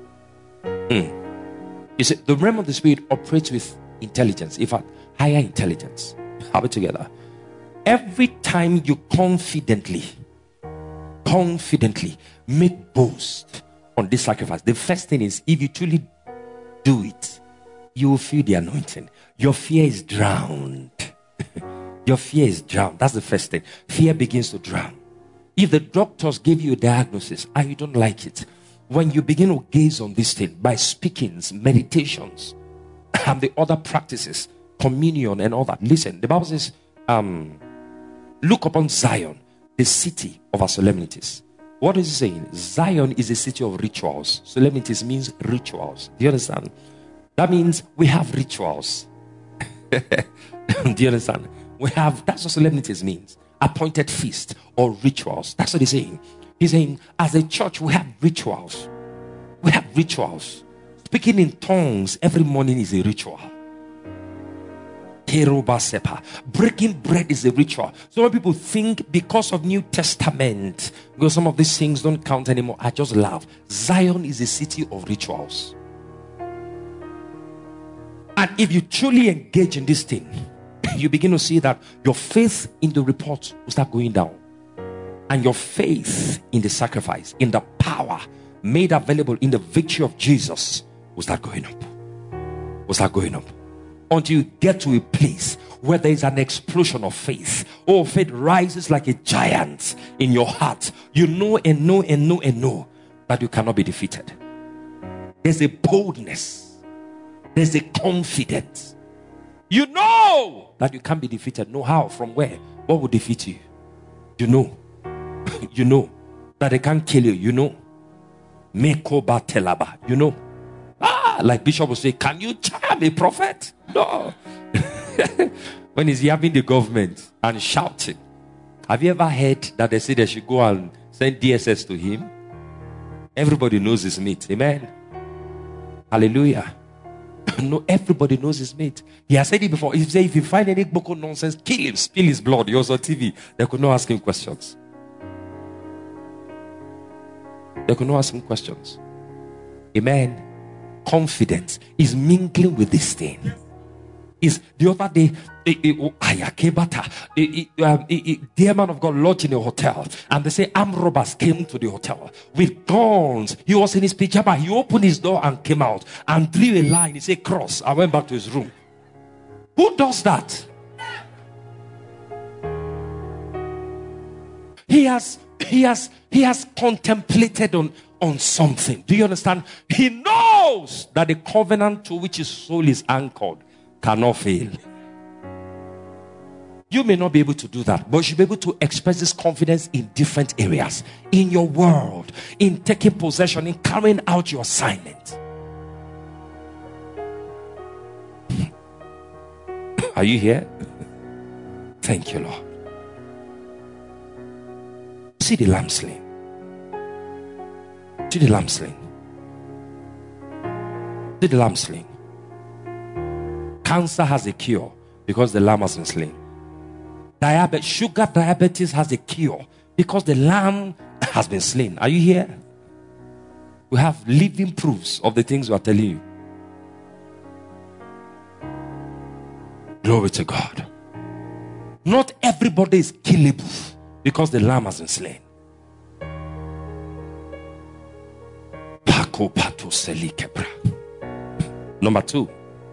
Mm. He said the realm of the spirit operates with intelligence. In fact, higher intelligence. Have it together. Every time you confidently, confidently make boast on this sacrifice, the first thing is, if you truly do it, you will feel the anointing. Your fear is drowned. Your fear is drowned. That's the first thing. Fear begins to drown. If the doctors give you a diagnosis and you don't like it, when you begin to gaze on this thing by speakings, meditations, and the other practices, communion and all that, listen, the Bible says, um, look upon Zion, the city of our solemnities. What is it saying? Zion is a city of rituals. Solemnities means rituals. Do you understand? That means we have rituals. Do you understand? We have, that's what solemnities means. Appointed feast or rituals. That's what he's saying. He's saying, as a church, we have rituals. We have rituals. Speaking in tongues every morning is a ritual. Breaking bread is a ritual. So when people think because of New Testament, because some of these things don't count anymore, I just laugh. Zion is a city of rituals. And if you truly engage in this thing, you begin to see that your faith in the report will start going down. And your faith in the sacrifice, in the power made available in the victory of Jesus will start going up. Will start going up. Until you get to a place where there is an explosion of faith. Oh, faith rises like a giant in your heart. You know and know and know and know that you cannot be defeated. There's a boldness. There's a confidence. You know that you can't be defeated. No how, from where? What will defeat you? You know. You know that they can't kill you. You know. Mekoba telaba. You know. Ah, like Bishop will say, can you charm a prophet? No. When he's yapping the government and shouting. Have you ever heard that they say they should go and send D S S to him? Everybody knows his meat. Amen. Hallelujah. No, everybody knows his mate. He has said it before. He said, if you find any boko nonsense, kill him, spill his blood. He was on T V. They could not ask him questions. They could not ask him questions. Amen. Confidence is mingling with this thing. Is the other day, dear man of God lodged in a hotel, and they say armed robbers came to the hotel with guns. He was in his pajama. He opened his door and came out and drew a line. He said cross. I went back to his room. Who does that? He has he has he has contemplated on on something. Do you understand? He knows that the covenant to which his soul is anchored cannot fail. You may not be able to do that, but you should be able to express this confidence in different areas. In your world, in taking possession, in carrying out your assignment. Are you here? Thank you, Lord. See the lamb slain. See the lamb slain. See the lamb slain. Cancer has a cure because the lamb has been slain. Diabetes, sugar diabetes has a cure because the lamb has been slain. Are you here? We have living proofs of the things we are telling you. Glory to God. Not everybody is killable because the lamb has been slain. Number two,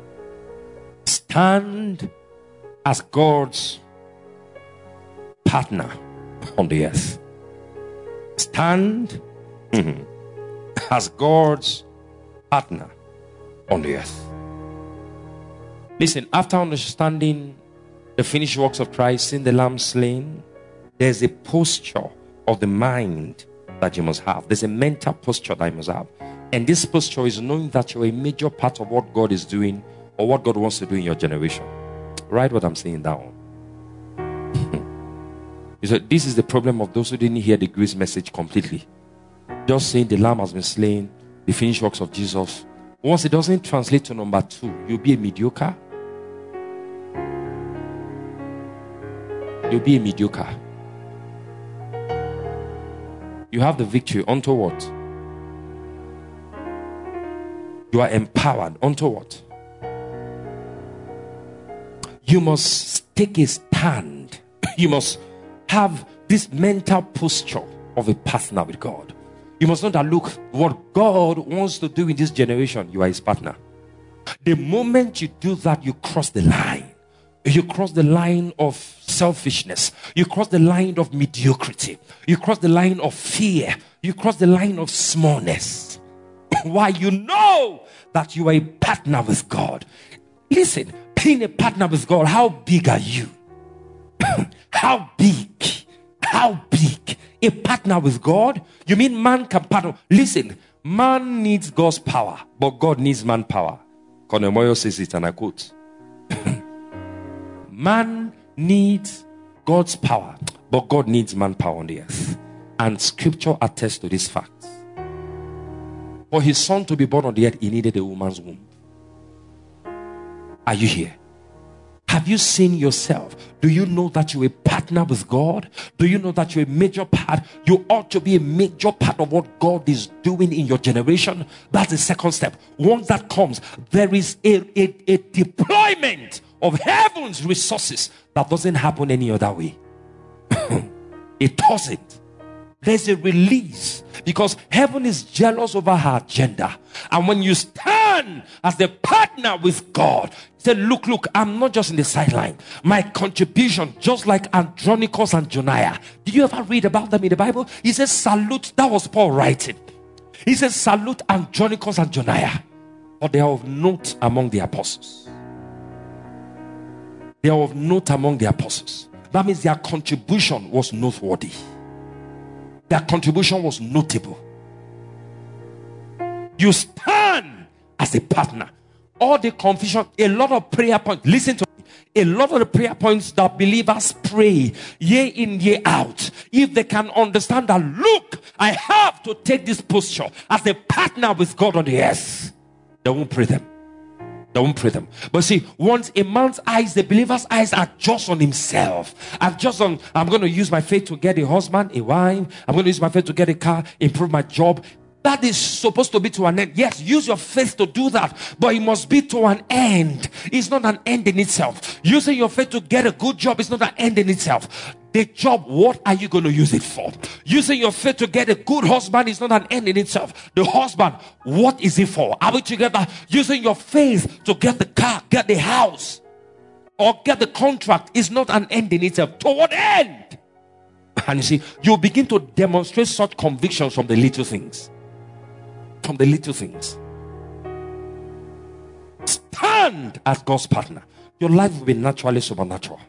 stand as God's partner on the earth. Stand mm, as God's partner on the earth. Listen, after understanding the finished works of Christ, in the Lamb slain, there's a posture of the mind that you must have. There's a mental posture that you must have. And this posture is knowing that you're a major part of what God is doing or what God wants to do in your generation. Write what I'm saying down. You said, this is the problem of those who didn't hear the grace message completely. Just saying the Lamb has been slain, the finished works of Jesus. Once it doesn't translate to number two, you'll be a mediocre. You'll be a mediocre. You have the victory unto what? You are empowered unto what? You must take a stand. You must have this mental posture of a partner with God. You must know that, look, what God wants to do in this generation, you are his partner. The moment you do that, you cross the line. You cross the line of selfishness. You cross the line of mediocrity. You cross the line of fear. You cross the line of smallness. Why? You know that you are a partner with God. Listen, being a partner with God, how big are you? How big? How big? A partner with God? You mean man can partner? Listen, man needs God's power, but God needs manpower. Cornel Moyo says it, and I quote. Man needs God's power, but God needs manpower on the earth. And scripture attests to this fact. For his son to be born on the earth, he needed a woman's womb. Are you here? Have you seen yourself? Do you know that you're a partner with God? Do you know that you're a major part? You ought to be a major part of what God is doing in your generation. That's the second step. Once that comes, there is a, a, a deployment of heaven's resources that doesn't happen any other way. It doesn't. There's a release because heaven is jealous over her agenda. And when you stand as the partner with God, say, look, look, I'm not just in the sideline. My contribution, just like Andronicus and Joniah. Did you ever read about them in the Bible? He says, salute. That was Paul writing. He says, salute Andronicus and Joniah. But they are of note among the apostles. They are of note among the apostles. That means their contribution was noteworthy. Their contribution was notable. You stand as a partner. All the confusion, a lot of prayer points. Listen to me. A lot of the prayer points that believers pray year in, year out. If they can understand that, look, I have to take this posture as a partner with God on the earth, they won't pray them. They won't pray them. But see, once a man's eyes, the believer's eyes are just on himself. I'm just on, I'm going to use my faith to get a husband, a wife. I'm going to use my faith to get a car, improve my job. That is supposed to be to an end. Yes, use your faith to do that, but it must be to an end. It's not an end in itself. Using your faith to get a good job is not an end in itself. The job, what are you going to use it for? Using your faith to get a good husband is not an end in itself. The husband, what is it for? Are we together? Using your faith to get the car, get the house, or get the contract is not an end in itself. To what end? And you see, you begin to demonstrate such convictions from the little things. From the little things. Stand as God's partner. Your life will be naturally supernatural.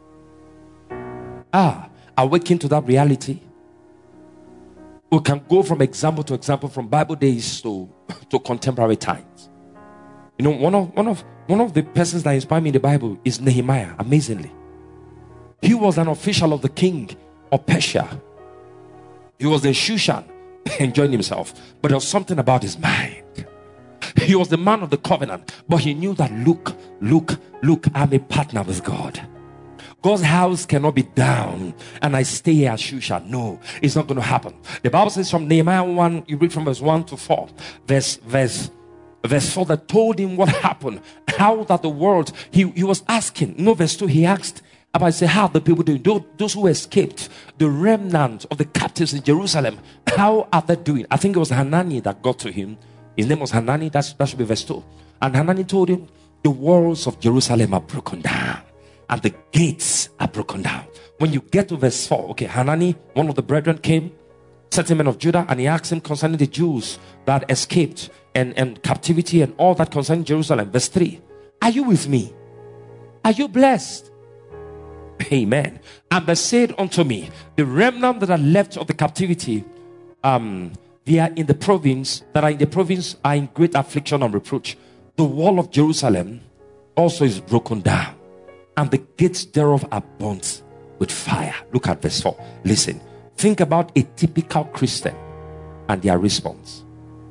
Ah, awaken to that reality. We can go from example to example, from Bible days to, to contemporary times. You know, one of one of one of the persons that inspired me in the Bible is Nehemiah. Amazingly, he was an official of the king of Persia. He was in Shushan, enjoying himself, but there was something about his mind. He was the man of the covenant, but he knew that look, look, look, I'm a partner with God. God's house cannot be down and I stay here at Shushan. No, it's not going to happen. The Bible says from Nehemiah one, you read from verse one to four, verse verse verse four, that told him what happened, how that the world, he, he was asking. No, verse two, he asked about, say, how the people doing, those, those who escaped, the remnant of the captives in Jerusalem, how are they doing? I think it was Hanani that got to him. His name was Hanani. That's, that should be verse two. And Hanani told him, the walls of Jerusalem are broken down and the gates are broken down. When you get to verse four, okay, Hanani, one of the brethren, came, certain men of Judah, and he asked him concerning the Jews that escaped and, and captivity and all that concerning Jerusalem. Verse three, are you with me? Are you blessed? Amen. And they said unto me, the remnant that are left of the captivity, um, they are in the province, that are in the province are in great affliction and reproach. The wall of Jerusalem also is broken down, and the gates thereof are burnt with fire. Look at verse four. Listen. Think about a typical Christian and their response.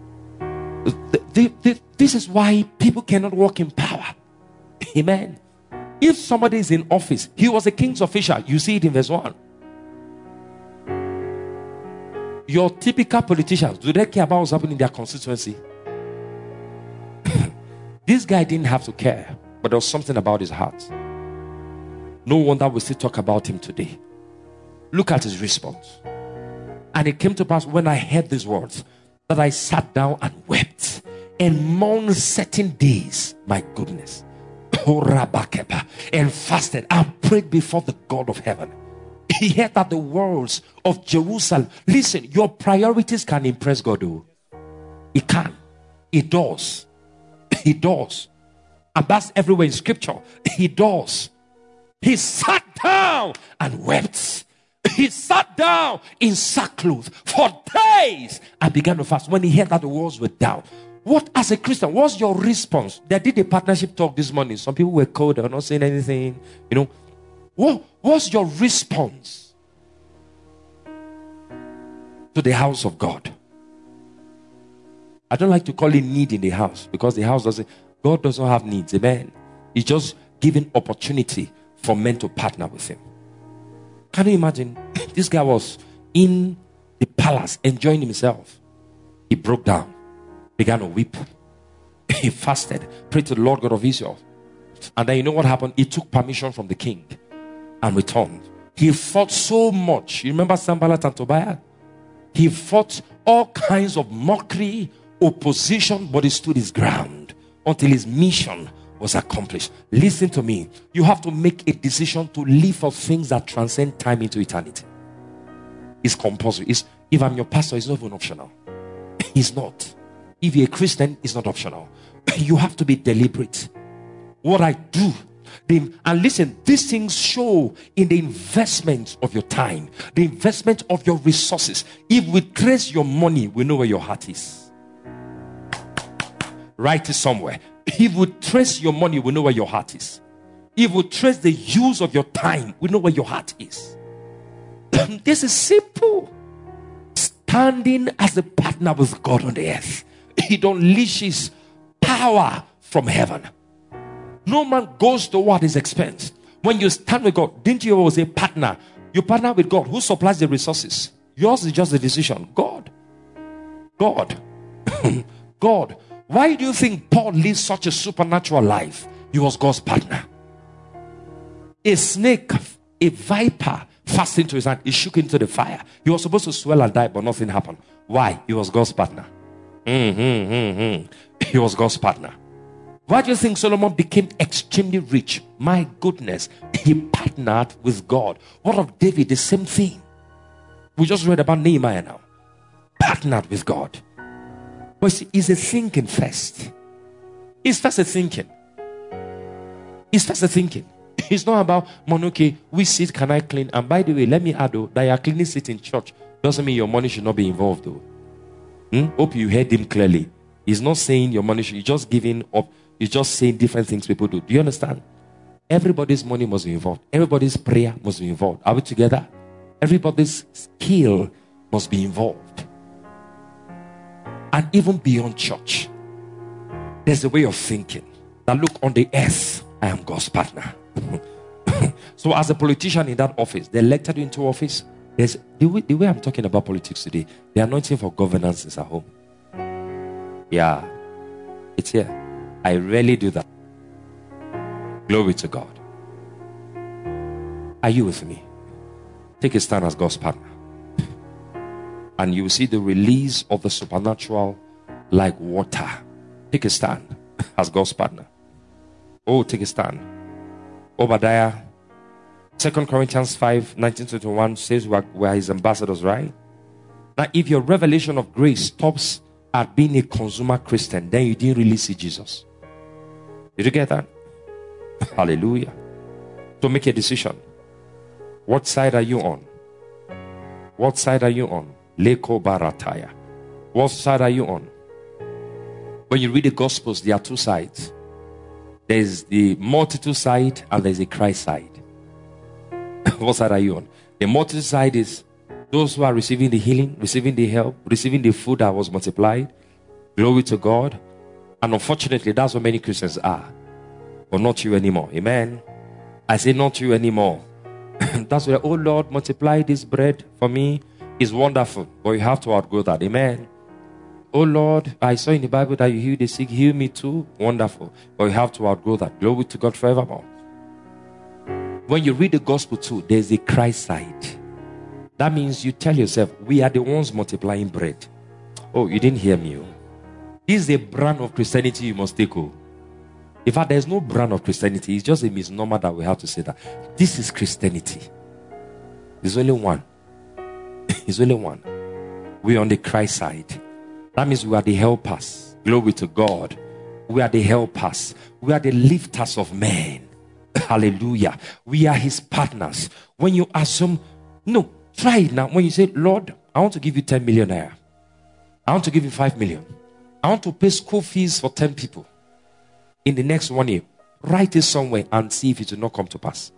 This is why people cannot walk in power. Amen. If somebody is in office, he was a king's official. You see it in verse one. Your typical politicians, do they care about what's happening in their constituency? This guy didn't have to care, but there was something about his heart. No wonder we still talk about him today. Look at his response. And it came to pass when I heard these words that I sat down and wept and mourned certain days, my goodness, and fasted and prayed before the God of heaven. He heard that the walls of Jerusalem. Listen, your priorities can impress God. Oh. It can. It does. It does. And that's everywhere in scripture. He does. He sat down and wept. He sat down in sackcloth for days and began to fast. When he heard that the walls were down, what, as a Christian, what's your response? They did a partnership talk this morning. Some people were cold, they were not saying anything. You know, what, what's your response to the house of God? I don't like to call it need in the house, because the house doesn't, God doesn't have needs. Amen. He's just giving opportunity for men to partner with him. Can you imagine? This guy was in the palace enjoying himself. He broke down, began to weep. He fasted, prayed to the Lord God of Israel. And then you know what happened? He took permission from the king and returned. He fought so much. You remember Sanballat and Tobiah? He fought all kinds of mockery, opposition, but he stood his ground until his mission was accomplished. Listen to me. You have to make a decision to live for things that transcend time into eternity. It's compulsory. It's, if I'm your pastor, it's not even optional. It's not. If you're a Christian, it's not optional. You have to be deliberate. What I do, the, and listen, these things show in the investment of your time, the investment of your resources. If we trace your money, we know where your heart is. Write it somewhere. If we trace your money, we know where your heart is. If we trace the use of your time, we know where your heart is. This is simple. Standing as a partner with God on the earth. It unleashes power from heaven. No man goes toward his expense. When you stand with God, didn't you always say partner? You partner with God. Who supplies the resources? Yours is just a decision. God. God. God. Why do you think Paul lived such a supernatural life? He was God's partner. A snake, a viper, fast into his hand. He shook into the fire. He was supposed to swell and die, but nothing happened. Why? He was God's partner. Mm-hmm, mm-hmm. He was God's partner. Why do you think Solomon became extremely rich? My goodness, he partnered with God. What of David? The same thing. We just read about Nehemiah now. Partnered with God. But see, it's a thinking first. It's first a thinking. It's first a thinking. It's not about, okay, we sit, can I clean? And by the way, let me add, though, that you're cleaning sit in church doesn't mean your money should not be involved, though. Hmm? Hope you heard him clearly. He's not saying your money should, he's just giving up. He's just saying different things people do. Do you understand? Everybody's money must be involved. Everybody's prayer must be involved. Are we together? Everybody's skill must be involved. And even beyond church, there's a way of thinking that, look, on the earth, I am God's partner. So as a politician in that office, they elected you into office. There's the way, the way I'm talking about politics today, the anointing for governance is at home. Yeah, it's here. I rarely do that. Glory to God. Are you with me? Take a stand as God's partner. And you will see the release of the supernatural like water. Take a stand. as God's partner. Oh, take a stand. Obadiah, Second Corinthians five, nineteen to twenty-one says we are, we are his ambassadors, right? Now, if your revelation of grace stops at being a consumer Christian, then you didn't really see Jesus. Did you get that? Hallelujah. So make a decision. What side are you on? What side are you on? Leko barataya. What side are you on? When you read the Gospels, there are two sides. There's the multitude side and there's the Christ side. What side are you on? The multitude side is those who are receiving the healing, receiving the help, receiving the food that was multiplied. Glory to God. And unfortunately, that's what many Christians are. But not you anymore. Amen. I say not you anymore. That's why, oh Lord, multiply this bread for me. It's wonderful. But you have to outgrow that. Amen. Oh Lord, I saw in the Bible that you heal the sick. Heal me too. Wonderful. But you have to outgrow that. Glory to God forevermore. When you read the gospel too, there's a Christ side. That means you tell yourself, we are the ones multiplying bread. Oh, you didn't hear me. Oh. This is a brand of Christianity you must take. Oh. In fact, there's no brand of Christianity. It's just a misnomer that we have to say that. This is Christianity. There's only one. There's only one. We're on the Christ side. That means we are the helpers. Glory to God. We are the helpers. We are the lifters of men. Hallelujah. We are his partners. When you assume, no, try it now. When you say, Lord, I want to give you ten million naira. I want to give you five million. I want to pay school fees for ten people. In the next one year, write it somewhere and see if it will not come to pass.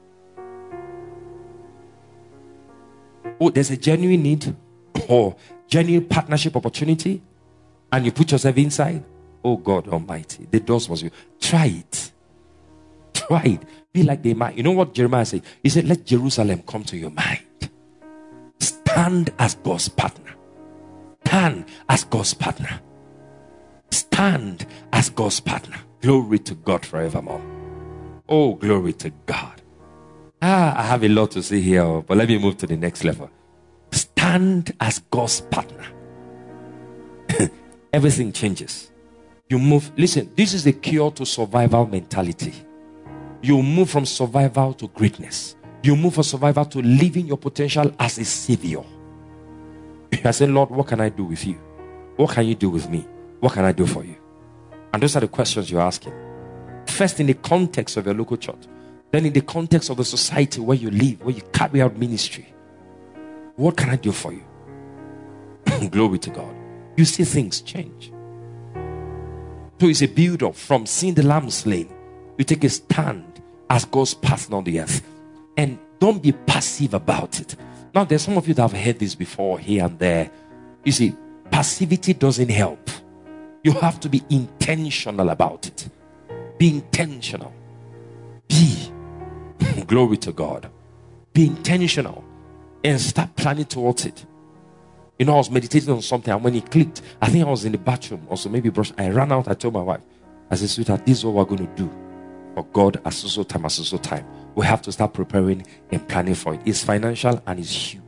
Oh, there's a genuine need or genuine partnership opportunity, and you put yourself inside. Oh God Almighty, the doors must be. Try it. Try it. Be like the mind. You know what Jeremiah said? He said, let Jerusalem come to your mind. Stand as God's partner. Stand as God's partner. Stand as God's partner. Glory to God forevermore. Oh, glory to God. Ah, I have a lot to say here, but let me move to the next level. Stand as God's partner. Everything changes. You move. Listen, this is the cure to survival mentality. You move from survival to greatness. You move from survival to living your potential as a savior. I say, Lord, what can I do with you? What can you do with me? What can I do for you? And those are the questions you're asking. First in the context of your local church. Then in the context of the society where you live, where you carry out ministry. What can I do for you? Glory to God. You see things change. So it's a build-up from seeing the lamb slain. You take a stand as God's partner on the earth. And don't be passive about it. Now, there's some of you that have heard this before here and there. You see, passivity doesn't help. You have to be intentional about it. Be intentional. Be. Glory to God. Be intentional. And start planning towards it. You know, I was meditating on something, and when it clicked, I think I was in the bathroom, or so maybe brush. I ran out, I told my wife, I said, sweetheart, this is what we're going to do for God at so time, at so time. We have to start preparing and planning for it. It's financial and it's huge.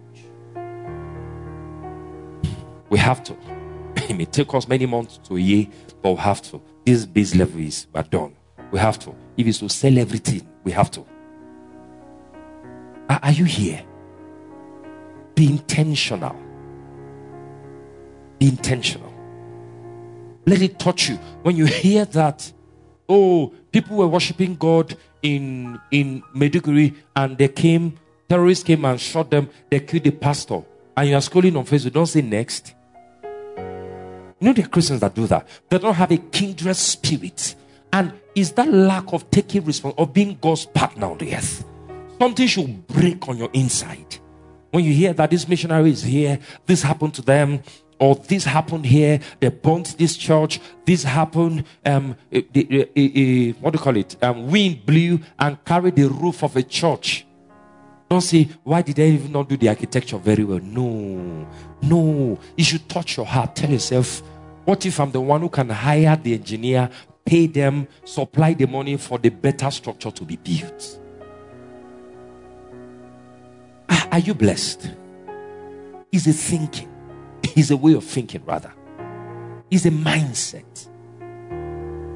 We have to. It may take us many months to a year, but we have to. This base level is, we're done. We have to. If it's to sell everything, we have to. Are, are you here? Be intentional. Be intentional. Let it touch you. When you hear that, oh, people were worshiping God in, in Maiduguri, and they came, terrorists came and shot them, they killed the pastor, and you are scrolling on Facebook, don't say next. You know there are Christians that do that. They don't have a kindred spirit. And is that lack of taking responsibility, of being God's partner on the earth? Something should break on your inside. When you hear that this missionary is here, this happened to them, or this happened here, they burnt this church, this happened, um, uh, uh, uh, uh, what do you call it? Um, wind blew and carried the roof of a church. Don't say, why did they even not do the architecture very well? No, no. It should touch your heart. Tell yourself, what if I'm the one who can hire the engineer, pay them, supply the money for the better structure to be built? Are, are you blessed? Is it thinking? Is a way of thinking, rather. Is a mindset. Is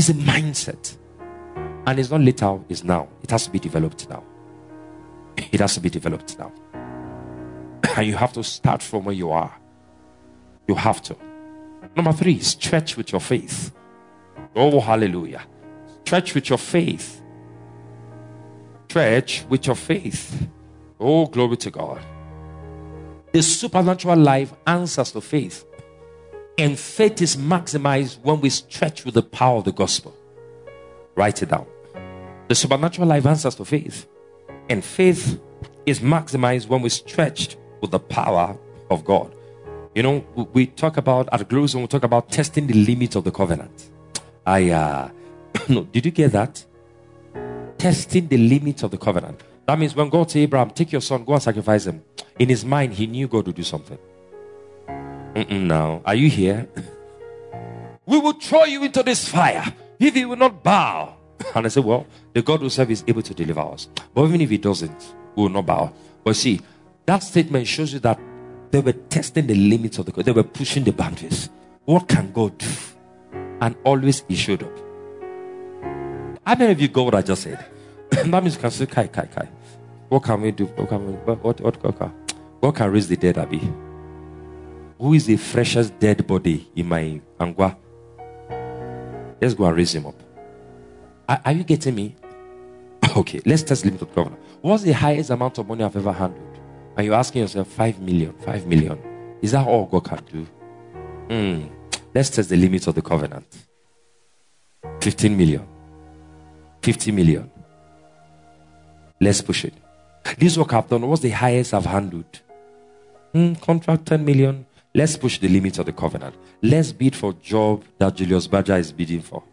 It's a mindset. And it's not later, it's now. It has to be developed now. It has to be developed now. And you have to start from where you are. You have to. Number three, stretch with your faith. Oh, hallelujah. Stretch with your faith. Stretch with your faith. Oh, glory to God. The supernatural life answers to faith. And faith is maximized when we stretch with the power of the gospel. Write it down. The supernatural life answers to faith. And faith is maximized when we stretch with the power of God. You know, we talk about, at Glory Zone, we talk about testing the limits of the covenant. I, uh, no, did you get that? Testing the limits of the covenant. That means when God said, Abraham, take your son, go and sacrifice him. In his mind, he knew God would do something. Mm-mm, now, are you here? We will throw you into this fire if you will not bow. And I said, well, the God who serve is able to deliver us. But even if he doesn't, we will not bow. But see, that statement shows you that they were testing the limits of the God. They were pushing the boundaries. What can God do? And always he showed up. How many of you got what I just said? That means you can say, Kai, Kai, Kai. What can we do? What can we, what, what, what, what, can, what can raise the dead, Abi? Who is the freshest dead body in my angwa? Let's go and raise him up. Are, are you getting me? Okay, let's test the limit of the covenant. What's the highest amount of money I've ever handled? And you're asking yourself, five million, five million. Is that all God can do? Mm. Let's test the limits of the covenant. fifteen million. fifty million. Let's push it. This work I've done, what's the highest I've handled? Mm, contract ten million. Let's push the limits of the covenant. Let's bid for job that Julius Badger is bidding for.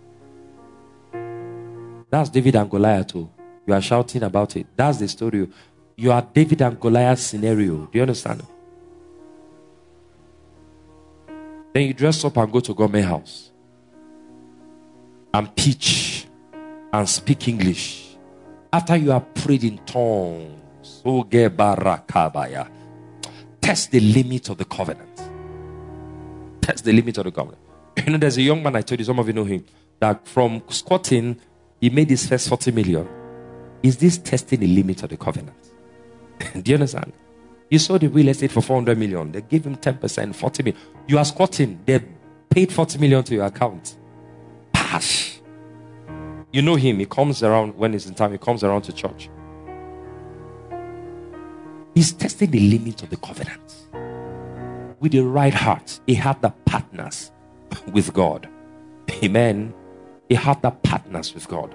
That's David and Goliath too. You are shouting about it. That's the story. You are David and Goliath scenario. Do you understand? Then you dress up and go to government house and preach and speak English. After you have prayed in tongues, test the limit of the covenant. Test the limit of the covenant. You know, there's a young man, I told you, some of you know him, that from squatting, he made his first forty million. Is this testing the limit of the covenant? Do you understand? You sold the real estate for four hundred million. They gave him ten percent, forty million. You are squatting. They paid forty million to your account. Pash. You know him. He comes around when it's in time. He comes around to church. He's testing the limit of the covenant. With the right heart, he had the partners with God. Amen. He had the partners with God.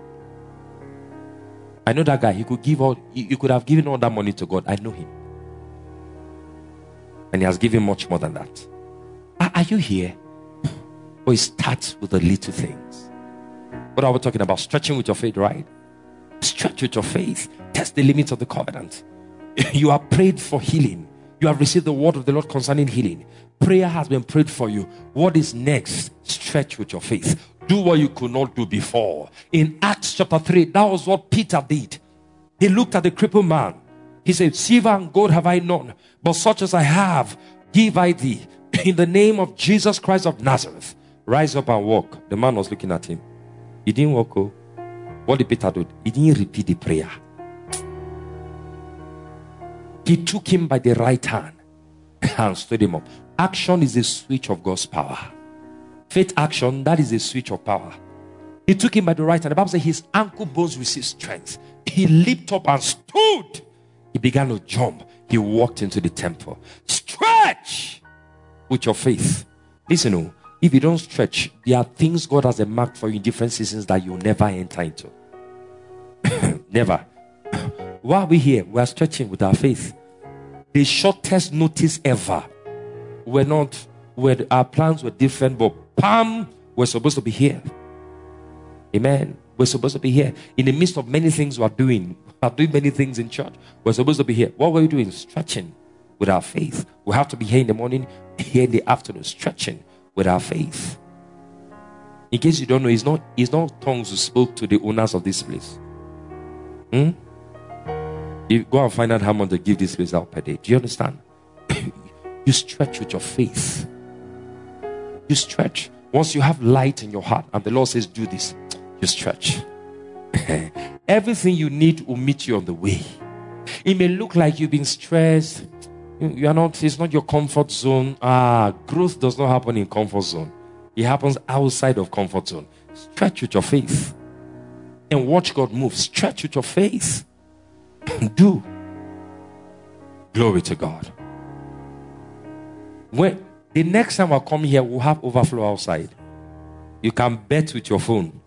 I know that guy. He could give all. You could have given all that money to God. I know him. And he has given much more than that. Are, are you here? But it starts with the little things. What are we talking about? Stretching with your faith, right? Stretch with your faith. Test the limits of the covenant. You are prayed for healing. You have received the word of the Lord concerning healing. Prayer has been prayed for you. What is next? Stretch with your faith. Do what you could not do before. In Acts chapter three, that was what Peter did. He looked at the crippled man. He said, silver and gold have I none, but such as I have, give I thee. In the name of Jesus Christ of Nazareth, rise up and walk. The man was looking at him. He didn't walk. Oh. What did Peter do? He didn't repeat the prayer. He took him by the right hand and stood him up. Action is a switch of God's power. Faith action, that is a switch of power. He took him by the right hand. The Bible says his ankle bones received strength. He leaped up and stood. He began to jump. He walked into the temple. Stretch with your faith. Listen, oh, if you don't stretch, there are things God has marked for you in different seasons that you'll never enter into. Never. Why are we here? We are stretching with our faith. The shortest notice ever. We're not, where our plans were different, but Pam, we're supposed to be here. Amen. We're supposed to be here. In the midst of many things we're doing, we're doing many things in church. We're supposed to be here. What were we doing? Stretching with our faith. We have to be here in the morning, here in the afternoon, stretching with our faith. In case you don't know, it's not, it's not tongues who spoke to the owners of this place. Hmm? You go and find out how much they give this place out per day. Do you understand? You stretch with your faith. You stretch. Once you have light in your heart and the Lord says, do this, you stretch. Everything you need will meet you on the way. It may look like you've been stressed. You are not, it's not your comfort zone. Ah, growth does not happen in comfort zone. It happens outside of comfort zone. Stretch with your faith. And watch God move. Stretch with your faith. Do. Glory to God. When the next time I come here, we'll have overflow outside. You can bet with your phone.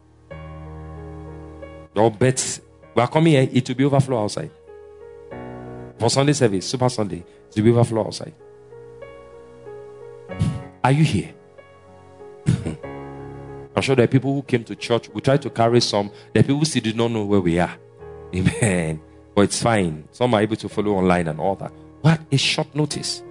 Your bets. We are coming here, it will be overflow outside. For Sunday service, Super Sunday, it will be overflow outside. Are you here? I'm sure there are people who came to church. We tried to carry some. There are people who still did not know where we are. Amen. But it's fine. Some are able to follow online and all that. But a short notice.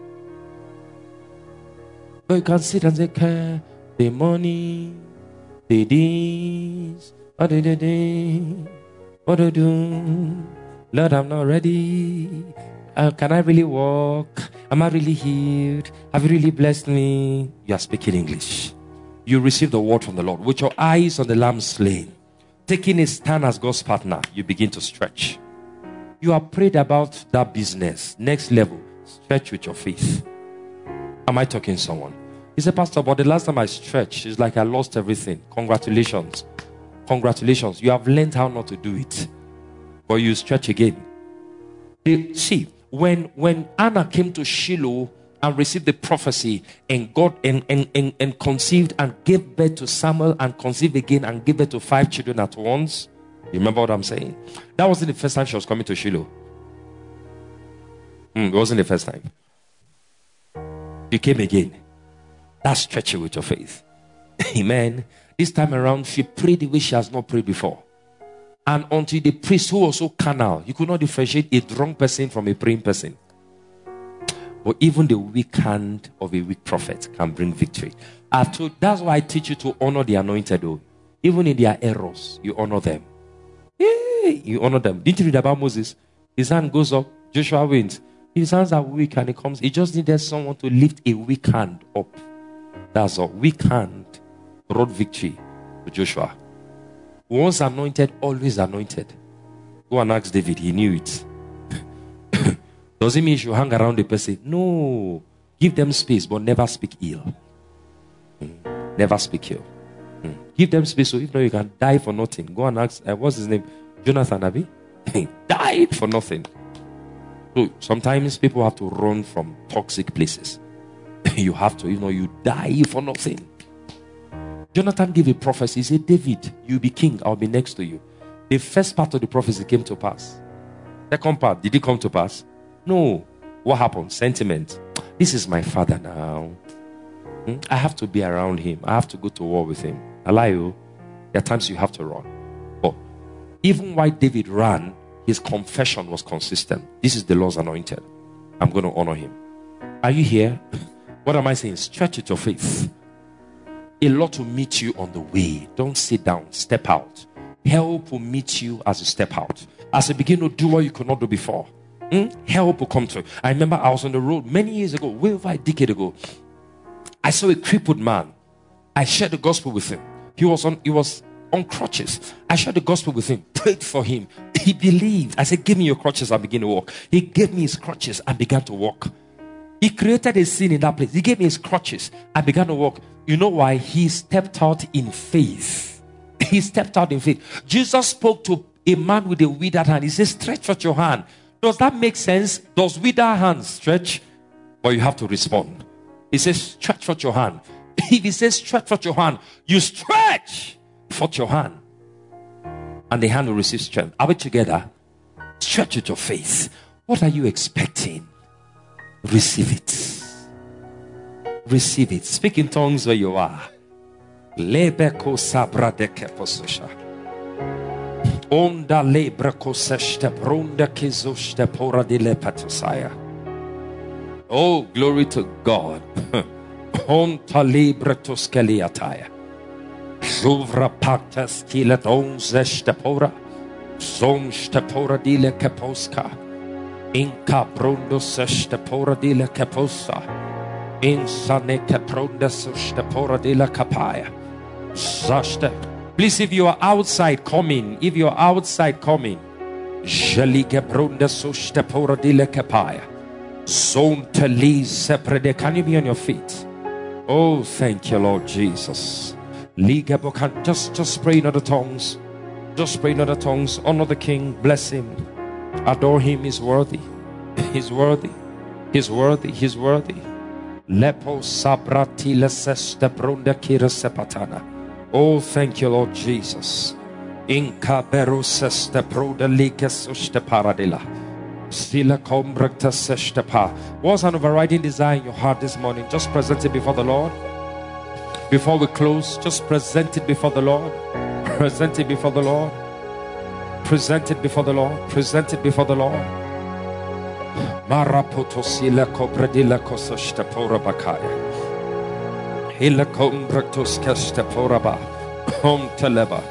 But you can sit and say, okay, the money, the this, what did they do? What do I do? Lord, I'm not ready. Uh, can I really walk? Am I really healed? Have you really blessed me? You are speaking English. You receive the word from the Lord. With your eyes on the lamb slain, taking a stand as God's partner, you begin to stretch. You are prayed about that business. Next level, stretch with your faith. Am I talking to someone? He said, Pastor, but the last time I stretched, it's like I lost everything. Congratulations. Congratulations. You have learned how not to do it. But you stretch again. They, see, when, when Anna came to Shiloh and received the prophecy and God and, and, and, and conceived and gave birth to Samuel and conceived again and gave birth to five children at once. You remember what I'm saying? That wasn't the first time she was coming to Shiloh. Mm, it wasn't the first time. She came again. That's stretching with your faith. Amen. This time around, she prayed the way she has not prayed before. And until the priest, who was so carnal, you could not differentiate a drunk person from a praying person. But even the weak hand of a weak prophet can bring victory. I've told, that's why I teach you to honor the anointed. Though. Even in their errors, you honor them. Yay, you honor them. Didn't you read about Moses? His hand goes up, Joshua wins. His hands are weak and he comes. He just needed someone to lift a weak hand up. That's all. Weak hand brought victory to Joshua. Once anointed, always anointed. Go and ask David. He knew it. Does it mean you should hang around the person? No. Give them space, but never speak ill. Mm. Never speak ill. Mm. Give them space, so if not, you can die for nothing. Go and ask, uh, what's his name? Jonathan, Abi? Died for nothing. So sometimes people have to run from toxic places. You have to, you know, you die for nothing. Jonathan gave a prophecy. He said, David, you be king, I'll be next to you. The first part of the prophecy came to pass. Second part, did it come to pass? No. What happened? Sentiment. This is my father now. Hmm? I have to be around him. I have to go to war with him. I lie you. There are times you have to run. But even while David ran, his confession was consistent. This is the Lord's anointed. I'm going to honor him. Are you here? What am I saying? Stretch it your faith. A lot will meet you on the way. Don't sit down. Step out. Help will meet you as you step out. As you begin to do what you could not do before. Hmm? Help will come to you. I remember I was on the road many years ago, way over a decade ago. I saw a crippled man. I shared the gospel with him. He was on, he was on crutches. I shared the gospel with him, prayed for him. He believed. I said, give me your crutches and begin to walk. He gave me his crutches and began to walk. He created a scene in that place. He gave me his crutches and began to walk. You know why? He stepped out in faith. He stepped out in faith. Jesus spoke to a man with a withered hand. He says, stretch out your hand. Does that make sense? Does withered hands stretch? But you have to respond. He says, stretch out your hand. If he says, stretch out your hand, you stretch out your hand. And the hand will receive strength. Are we together? Stretch out your faith. What are you expecting? Receive it. Receive it. Speak in tongues where you are. Lebeko sabra de kepososha. Onda lebreko seshte bronda kizoshte pora de lepatosaya. Oh, glory to God. Onta libretos keliataya. Juvra pactas kileton zeshte pora. Zomshte pora dile keposka. Inka brondo seshte pora dile keposa. Insane kapronda sustapora de la kapaya. Zashte. Please, if you are outside, come in. If you are outside, come in. Jalika bronda sustapora de la kapaya. Zontali seprede. Can you be on your feet? Oh, thank you, Lord Jesus. Liga bokan. Just, just pray in other tongues. Just pray in other tongues. Honor the King. Bless him. Adore him. He's worthy. He's worthy. He's worthy. He's worthy. Lepo sabrati leseste brunda kira sepatana. Oh, thank you, Lord Jesus. Inka beruseste proda likes uste paradilla. Sila combrecta seste pa. What's an overriding desire in your heart this morning? Just present it before the Lord. Before we close, just present it before the Lord. Present it before the Lord. Present it before the Lord. Present it before the Lord. Marapotosila cobradilla cososta pora bacaya. Hila combractus casta poraba. Home teleba.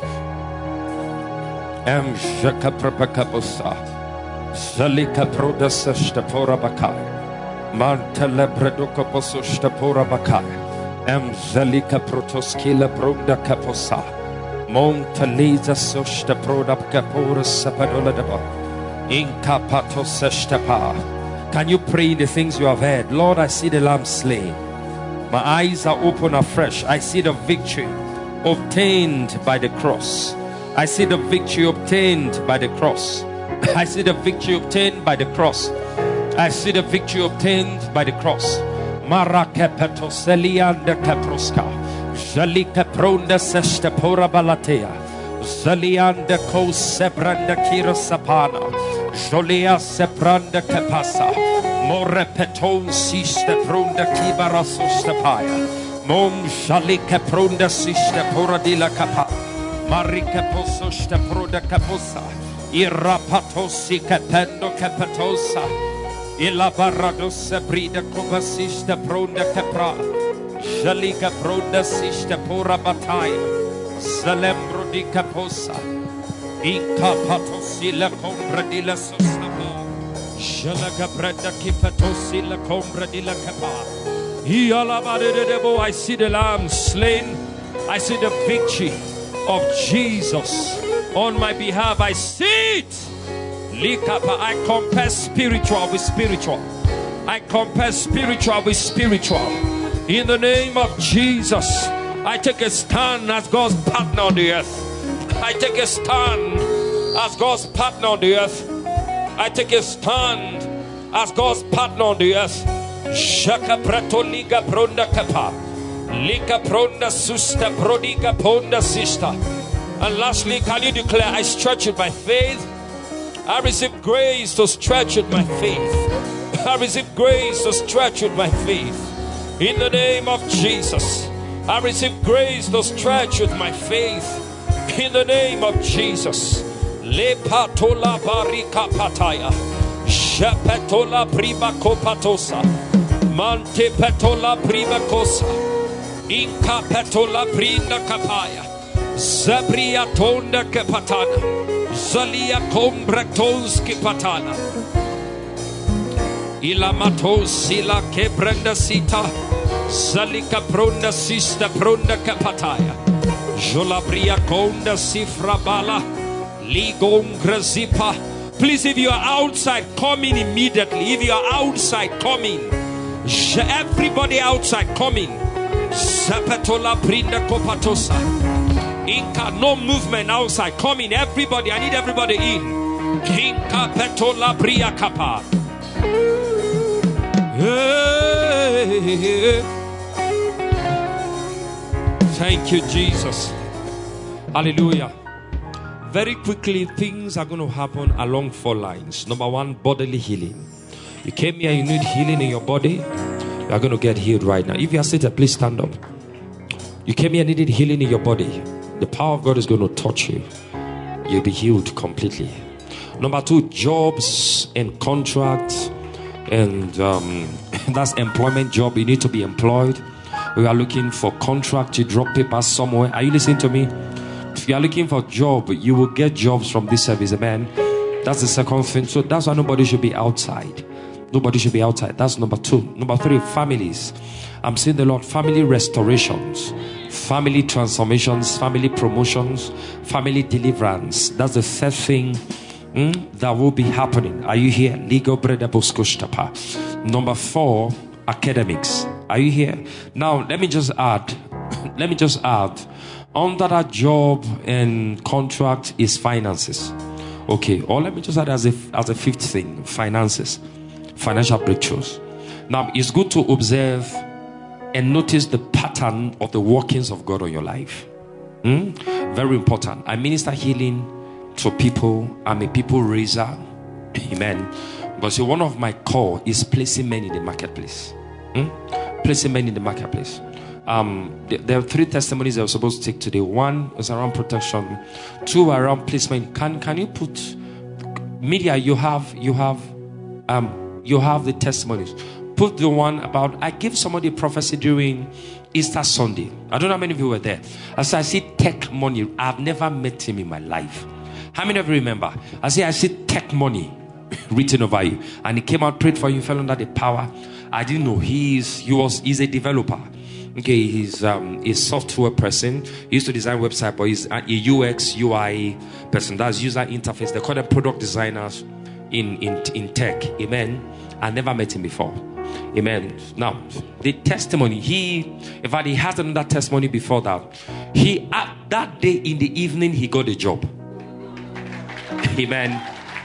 Am jaka prapacaposa. Zalika prodasesta pora bacaya. Mantelebreduca pososta pora bacaya. Am zalika protoskila broda caposa. Montaliza sosta proda capora sapadola deba. Inka patosesta. Can you pray in the things you have heard? Lord, I see the lamb slain. My eyes are open afresh. I see the victory obtained by the cross. I see the victory obtained by the cross. I see the victory obtained by the cross. I see the victory obtained by the cross. Marakepetoselianda kaproska. Jalika pronda sesta pora balatea. Zalianda ko sebranda kira sapana. Jolia sepranda capasa. More peton siste prunda kibara sustapaya. Mom jalika prunda siste pora di la capa. Marika pososta proda caposa. Irapatosi capendo capatosa. Ila barrado sebrida covasista prunda capra. Jalika prunda siste pora bataya. Salembro di caposa. Inca patosi la combra di la sostavo. Jalaga brenda kipatosi la combra di la capa. I see the lamb slain. I see the victory of Jesus on my behalf. I see it. Likapa. I compare spiritual with spiritual. I compare spiritual with spiritual. In the name of Jesus, I take a stand as God's partner on the earth. I take a stand as God's partner on the earth. I take a stand as God's partner on the earth. Shaka prato liga pronda kapa. Liga pronda susta prodiga ponda sister. And lastly, can you declare, I stretch with my faith. I receive grace to stretch with my faith. I receive grace to stretch with my faith. In the name of Jesus, I receive grace to stretch with my faith. In the name of Jesus. Le patola barika pataya. Shapetola priva kopatosa. Mante petola priva cosa. Inka petola brinda kapaya. Zabria tonda kepatana. Zalia kombretonski patana. Ila matos ila kebrenda sita. Zalika pronda sista pronda kapataya. Jolabria konda sifra bala. Ligongra zipa. Please, if you are outside, come in immediately. If you are outside, come in. Everybody outside, come in. Zapatola brinda kopatosa. Inka, no movement outside. Come in, everybody. I need everybody in. Inka petola bria kapa. Thank you, Jesus. Hallelujah. Very quickly, things are going to happen along four lines. Number one, bodily healing. You came here, you need healing in your body. You are going to get healed right now. If you are seated, please stand up. You came here, needed healing in your body. The power of God is going to touch you. You'll be healed completely. Number two, jobs and contracts. And um, that's employment job. You need to be employed. We are looking for contract. You drop papers somewhere. Are you listening to me? If you are looking for a job, you will get jobs from this service. Amen. That's the second thing. So that's why nobody should be outside. Nobody should be outside. That's number two. Number three, families. I'm seeing the Lord, family restorations, family transformations, family promotions, family deliverance. That's the third thing mm, that will be happening. Are you here? Number four, academics. Are you here? Now, let me just add, let me just add, under that job and contract is finances. Okay, or let me just add as a, as a fifth thing, finances, financial breakthroughs. Now, it's good to observe and notice the pattern of the workings of God on your life. Hmm? Very important. I minister healing to people. I'm a people raiser. Amen. But see, one of my core is placing men in the marketplace. Hmm? Placing men in the marketplace. Um, there are three testimonies I was supposed to take today. One is around protection. Two around placement. Can can you put media? You have you have um you have the testimonies. Put the one about I gave somebody a prophecy during Easter Sunday. I don't know how many of you were there. I said I see tech money. I've never met him in my life. How many of you remember? I said I see tech money written over you, and he came out, prayed for you, fell under the power. I didn't know he's he was he's a developer. Okay, he's um a software person. He used to design website, but he's a U X U I person. That's user interface. They call them product designers in in in tech. Amen. I never met him before. Amen. Now the testimony. He, in fact, he has another testimony before that. He at that day in the evening he got a job. Amen.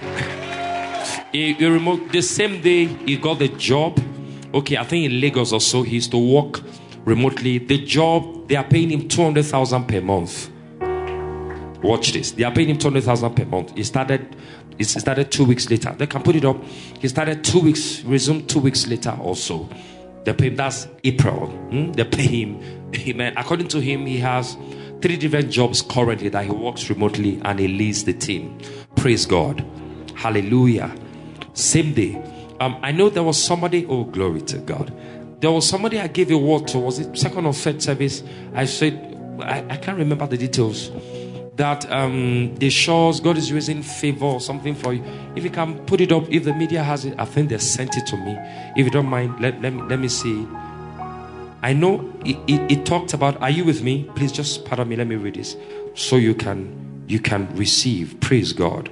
He, he remote the same day he got the job. Okay, I think in Lagos or so he used to work remotely. The job, they are paying him two hundred thousand per month. Watch this. They are paying him two hundred thousand per month. He started It started two weeks later. They can put it up. He started two weeks, resumed two weeks later also. They pay him, that's April. Hmm? They pay him. Amen. According to him, he has three different jobs currently that he works remotely and he leads the team. Praise God. Hallelujah. Same day. Um, I know there was somebody, oh, glory to God. There was somebody I gave a word to. Was it second or third service? I said, I, I can't remember the details. That um, the shows God is raising favor or something for you. If you can put it up, if the media has it, I think they sent it to me. If you don't mind, let, let, me, let me see. I know it, it, it talked about, are you with me? Please just pardon me, let me read this. So you can, you can receive. Praise God.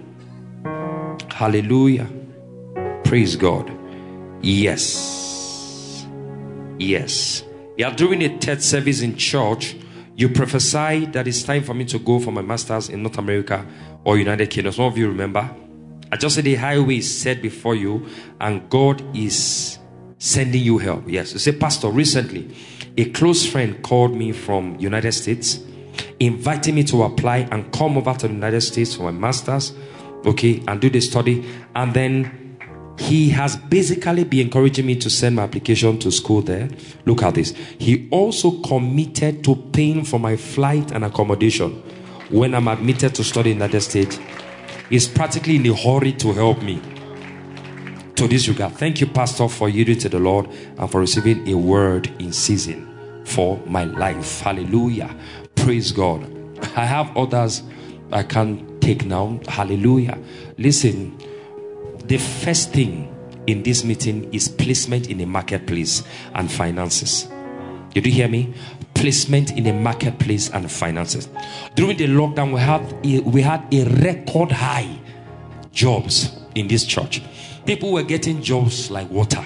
Hallelujah. Praise God. Yes. Yes. You are doing a third service in church. You prophesy that it's time for me to go for my master's in North America or United Kingdom. Some of you remember. I just said the highway is set before you and God is sending you help. Yes. You say, Pastor, recently a close friend called me from United States, inviting me to apply and come over to the United States for my master's, okay, and do the study. And then he has basically been encouraging me to send my application to school there. Look at this. He also committed to paying for my flight and accommodation when I'm admitted to study in the United States. He's practically in a hurry to help me. To this regard, thank you, Pastor, for yielding to the Lord and for receiving a word in season for my life. Hallelujah. Praise God. I have others I can't take now. Hallelujah. Listen. The first thing in this meeting is placement in a marketplace and finances. Did you hear me? Placement in a marketplace and finances. During the lockdown, we had a, we had a record high jobs in this church. People were getting jobs like water.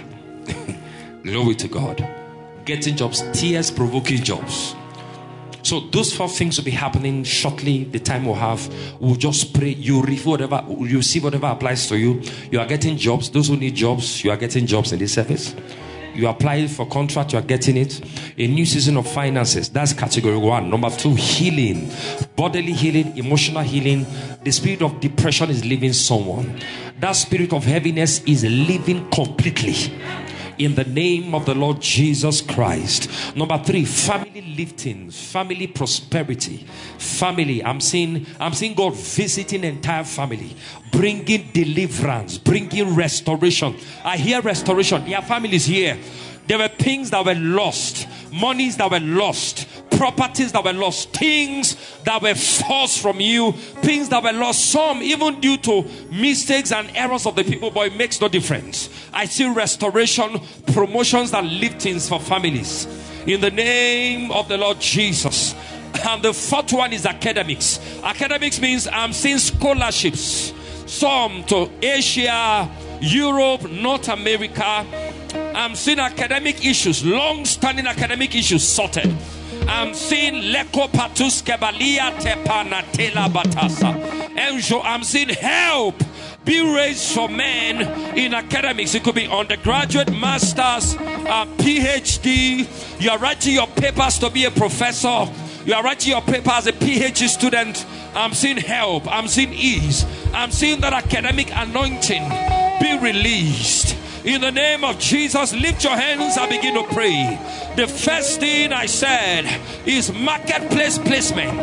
Glory to God. Getting jobs, tears-provoking jobs. So those four things will be happening shortly. The time we'll have, we'll just pray. You receive whatever, you receive whatever applies to you. You are getting jobs. Those who need jobs, you are getting jobs in this service. You apply for contract, you are getting it. A new season of finances. That's category one. Number two, healing. Bodily healing, emotional healing. The spirit of depression is leaving someone. That spirit of heaviness is leaving completely. In the name of the Lord Jesus Christ. Number three, family lifting, family prosperity, family. I'm seeing, I'm seeing God visiting the entire family, bringing deliverance, bringing restoration. I hear restoration. There are families here. There were things that were lost, monies that were lost, properties that were lost, things that were forced from you, things that were lost, some even due to mistakes and errors of the people, but it makes no difference. I see restoration, promotions, and liftings for families in the name of the Lord Jesus. And the fourth one is academics. Academics means I'm seeing scholarships, some to Asia, Europe, North America. I'm seeing academic issues, long-standing academic issues sorted. I'm seeing Leko Patus Kebalia Tepana Tela Batasa. Enjo, I'm seeing help be raised for men in academics. It could be undergraduate, masters, uh, PhD. You are writing your papers to be a professor. You are writing your paper as a PhD student. I'm seeing help. I'm seeing ease. I'm seeing that academic anointing be released. In the name of Jesus, lift your hands and begin to pray. The first thing I said is marketplace placement.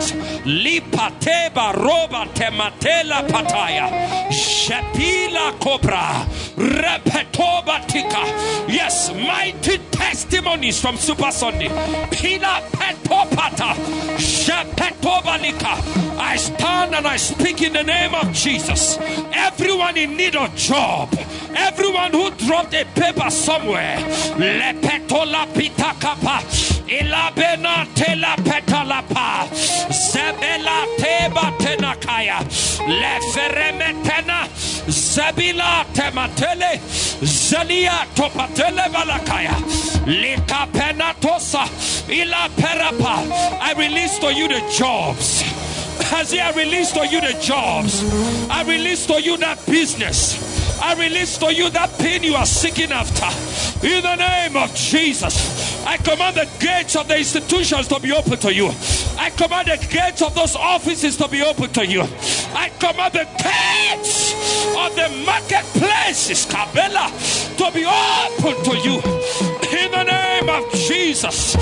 Lipateba roba tematela pataya. Shepila cobra. Repetoba tika. Yes, mighty testimonies from Super Sunday. Pila petopata. Shepetoba lika. I stand and I speak in the name of Jesus. Everyone in need of job, everyone who dropped a paper somewhere, lepetola pitakapa, ilabena tela petalapa, sebela teba tenakaya, leferemetena, zebila tematele, zelia topatele balakaya, likapena tosa, ila perapa. I release to you the jobs. As I release to you the jobs, I release to you that business, I release to you that pain you are seeking after. In the name of Jesus, I command the gates of the institutions to be open to you. I command the gates of those offices to be open to you. I command the gates of the marketplaces, Kabela, to be open to you. In the name of Jesus.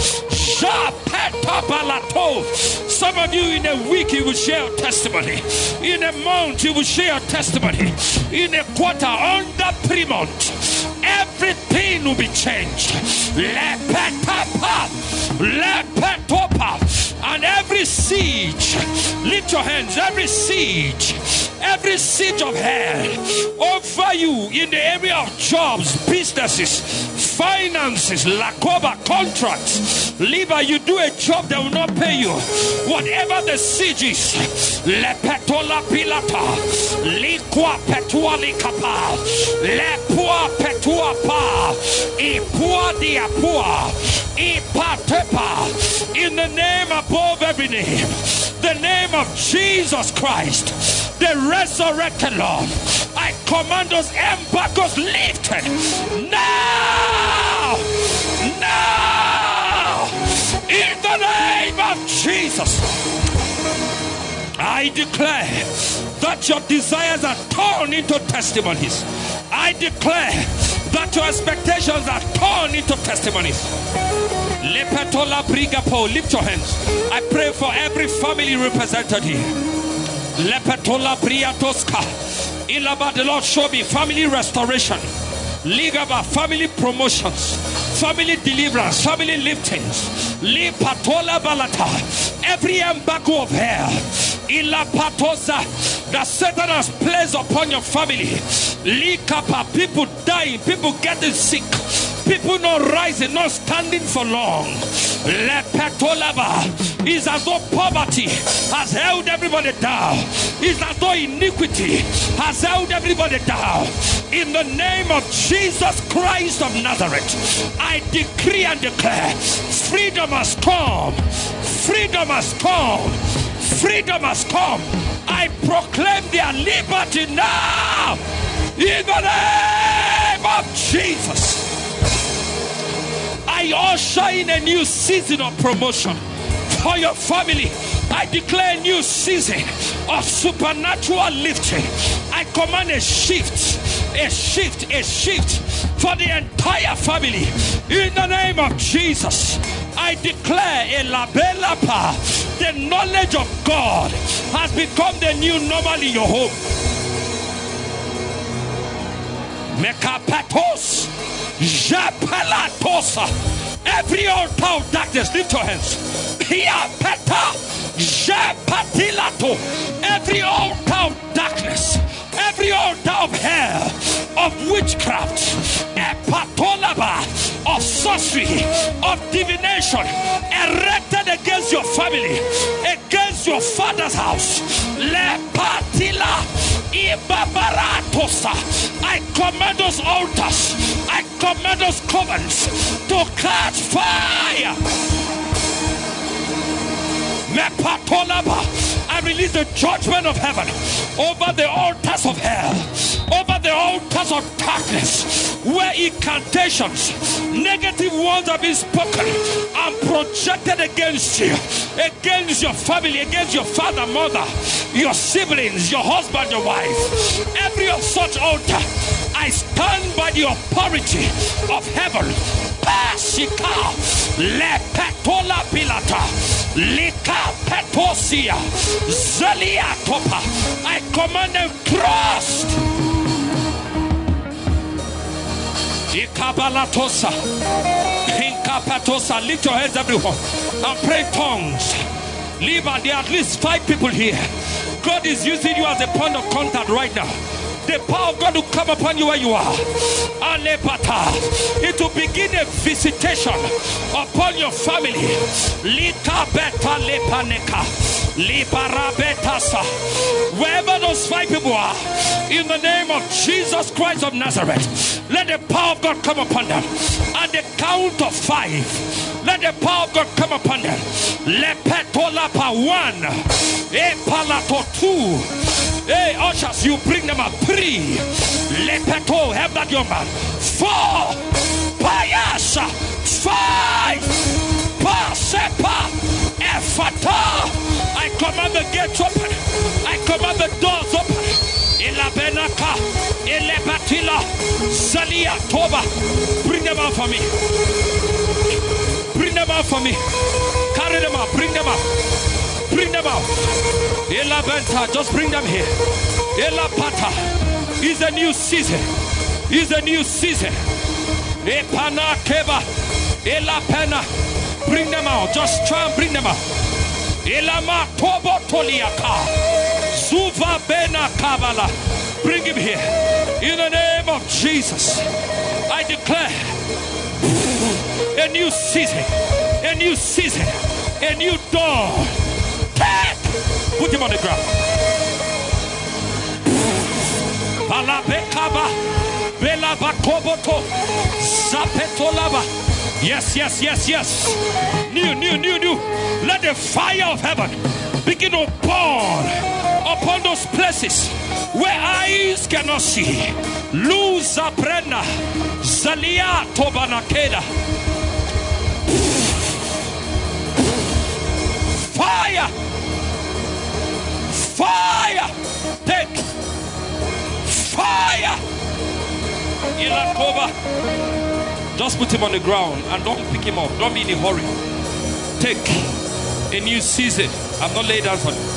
Some of you in a week you will share a testimony. In a month you will share a testimony. In a quarter, under three months, everything will be changed. And every siege, lift your hands, every siege, every siege of hell over you in the area of jobs, businesses, finances, lakoba, contracts. Liver, you do a job that will not pay you. Whatever the siege is, lepetola pilata, liqua petua likapa, lepua petua pa, ipua diapua, ipatepa. In the name above every name, the name of Jesus Christ, the resurrected Lord, I command those embargoes lifted now, now, in the name of Jesus. I declare that your desires are turned into testimonies. I declare that your expectations are turned into testimonies. Lift your hands. I pray for every family represented here. Lepetola Briatoska. Ilaba, the Lord show me family restoration. Ligaba, family promotions, family deliverance, family liftings. Lipatola Balata. Every embargo of hell, Ilapatosa, that Satan has placed upon your family. Likapa, people dying, people getting sick, people not rising, not standing for long. Lepetolaba is as though poverty has held everybody down. It's as though iniquity has held everybody down. In the name of Jesus Christ of Nazareth, I decree and declare freedom has come. Freedom has come. Freedom has come. I proclaim their liberty now. In the name of Jesus. I usher in a new season of promotion for your family. I declare a new season of supernatural lifting. I command a shift, a shift, a shift for the entire family. In the name of Jesus, I declare a labelapa. The knowledge of God has become the new normal in your home. Mekapatos, Japalatosa. Every altar of darkness, lift your hands. Here, Peta, Jepatilato, every altar of darkness, every altar of hell, of witchcraft, epatolaba, of sorcery, of divination, erected against your family, against your father's house, lepatila, ibabaratosa. I command those altars, I command those covens to catch fire. I release the judgment of heaven over the altars of hell, over the altars of darkness, where incantations, negative words have been spoken and projected against you, against your family, against your father, mother, your siblings, your husband, your wife. Every of such altar, I stand by the authority of heaven. Pasika, lepetola pilata, lika petosia, zelia topa. I command them thrust. Ikabalatosa, inkapatosa. Lift your heads, everyone, and pray tongues. Leave, and there are at least five people here. God is using you as a point of contact right now. The power of God will come upon you where you are. It will begin a visitation upon your family. Wherever those five people are, in the name of Jesus Christ of Nazareth, let the power of God come upon them. At the count of five, let the power of God come upon them. Lepetolapa one, epalato two. Hey, ushers, you bring them up. Three. Lepeto, have that young man. Four. Payasa. Five. Pasepa. Efata. I command the gates open. I command the doors open. Ilabenaka. Ilebatila. Zalia Toba. Bring them out for me. Bring them out for me. Carry them out. Bring them out. Bring them out. Ela Benta, just bring them here. Ela Pata. It's a new season. It's a new season. Epana Keba. Ela Pena. Bring them out. Just try and bring them out. Ela Ma Tobo Toliaka. Zuva Bena Kabala. Bring him here. In the name of Jesus, I declare a new season. A new season. A new dawn. Put him on the ground. Yes, yes, yes, yes. New, new, new, new. Let the fire of heaven begin to burn upon those places where eyes cannot see. Luza Brenda Zalia Tobanakeda. Fire! Fire! Take fire! Ilakoba. Just put him on the ground and don't pick him up. Don't be in a hurry. Take a new season. I'm not laying down for you.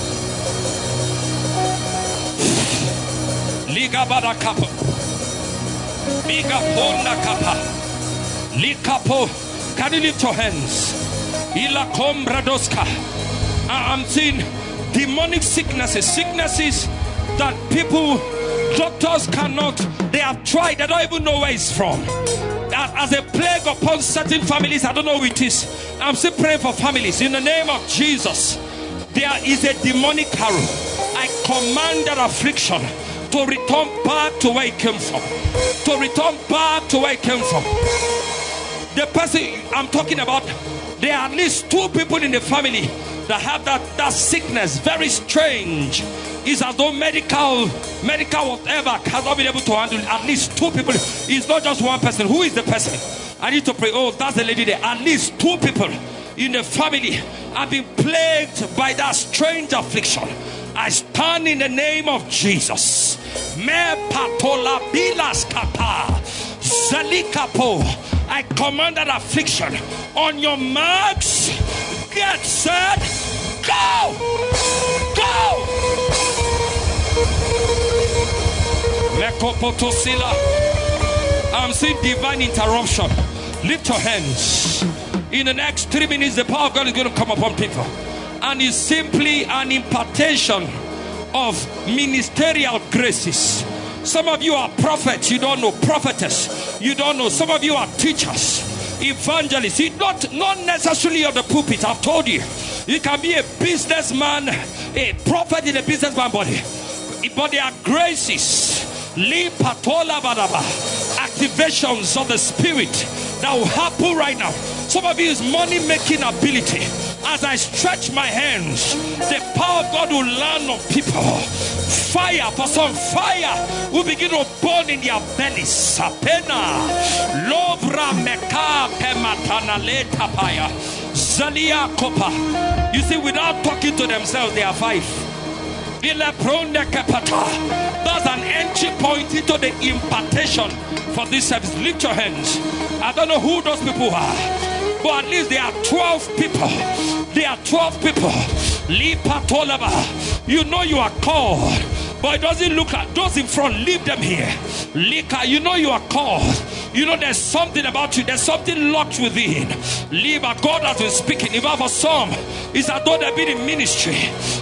Liga bada kapa. Miga ponda kapa. Likapo. Can you lift your hands? Ila kombradoska. I'm seeing demonic sicknesses, sicknesses that people, doctors cannot, they have tried, they don't even know where it's from. As, as a plague upon certain families, I don't know who it is. I'm still praying for families in the name of Jesus. There is a demonic arrow. I command that affliction to return back to where it came from. To return back to where it came from. The person I'm talking about, there are at least two people in the family that have that, that sickness. Very strange. It's as though medical, medical whatever has not been able to handle it. At least two people. It's not just one person. Who is the person? I need to pray. Oh, that's the lady there. At least two people in the family have been plagued by that strange affliction. I stand in the name of Jesus. Me patola bilas kapa. Zalikapo. I command that affliction on your marks. Get set. Go. Go. I'm seeing divine interruption. Lift your hands. In the next three minutes, the power of God is going to come upon people. And it's simply an impartation of ministerial graces. Some of you are prophets, you don't know. Prophetess, you don't know. Some of you are teachers, evangelists. You not, not necessarily on the pulpit. I've told you. You can be a businessman, a prophet in a businessman body. But there are graces, activations of the spirit that will happen right now. Some of you is money-making ability. As I stretch my hands, the power of God will land on people. Fire, for some fire will begin to burn in their bellies. Sapena, Lovra Meka Pematana Leta Paya, Zalia Kopa. You see, without talking to themselves, they are five. That's an entry point into the impartation for this service. Lift your hands. I don't know who those people are, but at least there are twelve people. There are twelve people. You know you are called, but it doesn't look like those in front. Leave them here. Lika, you know you are called. You know there's something about you. There's something locked within. Liba, God has been speaking. Even for some, it's as though they've been in ministry.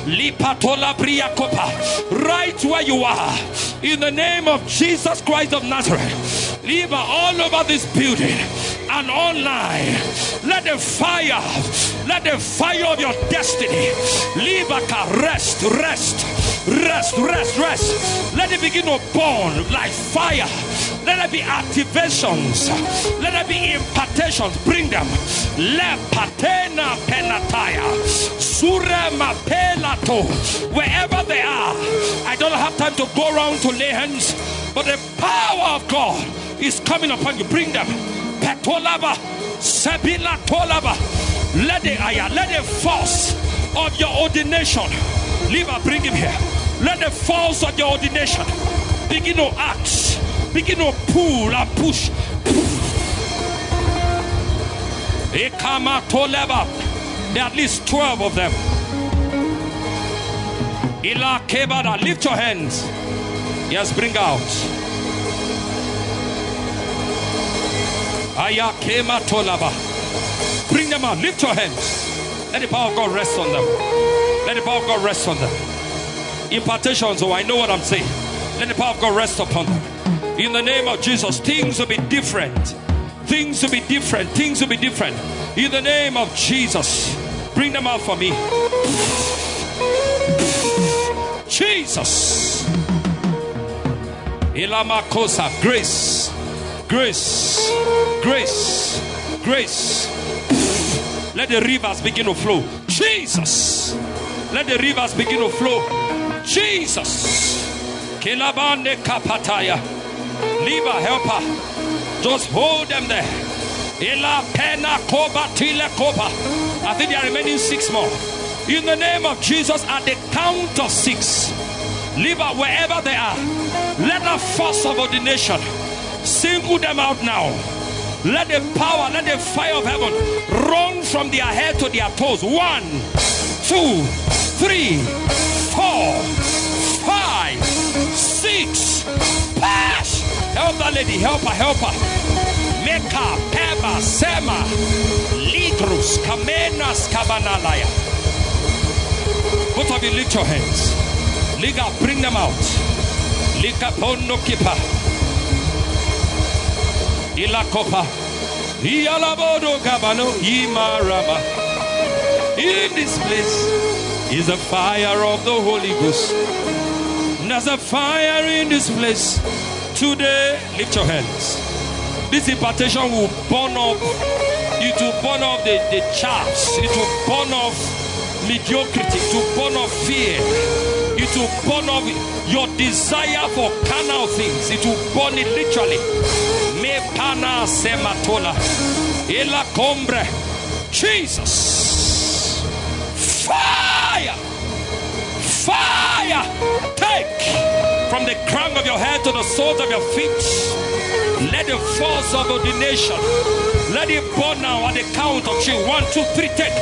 Right where you are, in the name of Jesus Christ of Nazareth. Liba, all over this building and online. Let the fire, let the fire of your destiny, Libaka, rest, rest, rest, rest, rest. Let it begin to burn like fire. Let there be activations. Let there be impartations. Bring them. Le patena penataya. Surema pelato. Wherever they are. I don't have time to go around to lay hands. But the power of God is coming upon you. Bring them. Petolaba. Sebila tolaba. Let the aya. Let the force of your ordination. Liva, bring him here. Let the force of your ordination begin to act. Begin to pull and push. There are at least twelve of them. Ila Kebada, lift your hands. Yes, bring out. Ayakema Tolaba. Bring them out. Lift your hands. Let the power of God rest on them. Let the power of God rest on them. Impartations, oh, I know what I'm saying. Let the power of God rest upon them. In the name of Jesus, things will be different. Things will be different. Things will be different. In the name of Jesus, bring them out for me. Jesus. Ilamakosa. Grace. Grace. Grace. Grace. Let the rivers begin to flow. Jesus. Let the rivers begin to flow. Jesus. Kilabande kapataya. Liba, help her. Just hold them there. Ila pena koba tile koba. I think there are remaining six more. In the name of Jesus, at the count of six, Liba, wherever they are, let the force of ordination single them out now. Let the power, let the fire of heaven run from their head to their toes. One, two, three, four, five, six. Pass. Help that lady. Help her. Help her. Meka, Peba, Sema, Ligrus, Kamenas, Kabanalaya. Both of you lift your hands. Liga, bring them out. Liga Pondo Kipa. Ila Kopa. Ialabodo Gabano, Imarama. In this place is the fire of the Holy Ghost. There's a fire in this place. Today, lift your hands. This impartation will burn off. It will burn off the, the chaffs. It will burn off mediocrity. It will burn off fear. It will burn off your desire for carnal things. It will burn it literally. Me pana sematola. Ela combre. Jesus. Fire. Fire. Take from the crown of your head to the soles of your feet. Let the force of ordination, let it burn now at the count of three. One, two, three, take.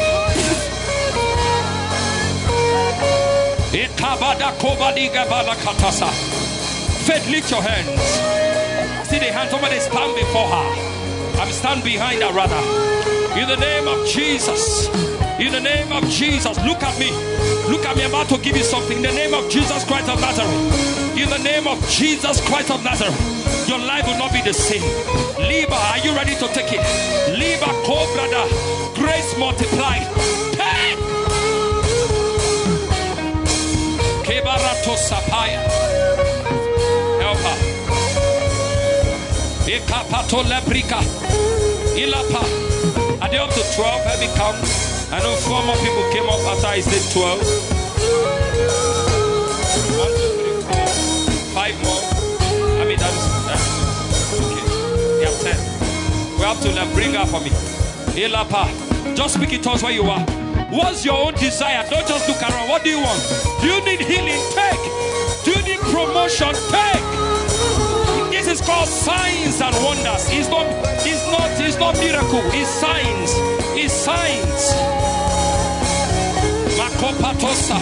Faith, lift your hands. See the hand, somebody stand before her. I'm stand behind her rather. In the name of Jesus. In the name of Jesus. Look at me. Look at me. I'm about to give you something. In the name of Jesus Christ of Nazareth. In the name of Jesus Christ of Nazareth. Your life will not be the same. Liba, are you ready to take it? Liba, Cobrada, grace multiplied. Take! Kebarato Sapaya. Help her. Ekapato Lebrika. Ilapa. Are they up to twelve? Have it count? I know four more people came up after I said twelve. One, two, three, four. Five more. I mean, that's, that's okay. You have ten. We have to like, bring her for me. Ilapa. Just speak it to us where you are. What's your own desire? Don't just look around. What do you want? Do you need healing? Take. Do you need promotion? Take. This is called signs and wonders. It's not, it's not, it's not miracle. It's signs. It's signs. Makopatosa.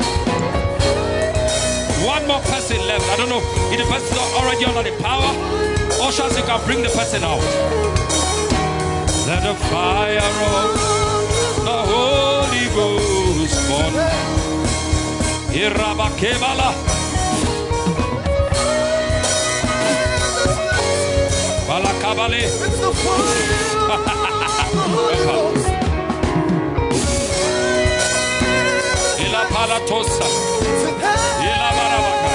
One more person left. I don't know if the person is already under the power. Ushers, you can bring the person out. Let the fire of the Holy Ghost burn. Irabakebala. Balakabale. It's the fire. Ila palatosa. Ila barabaka.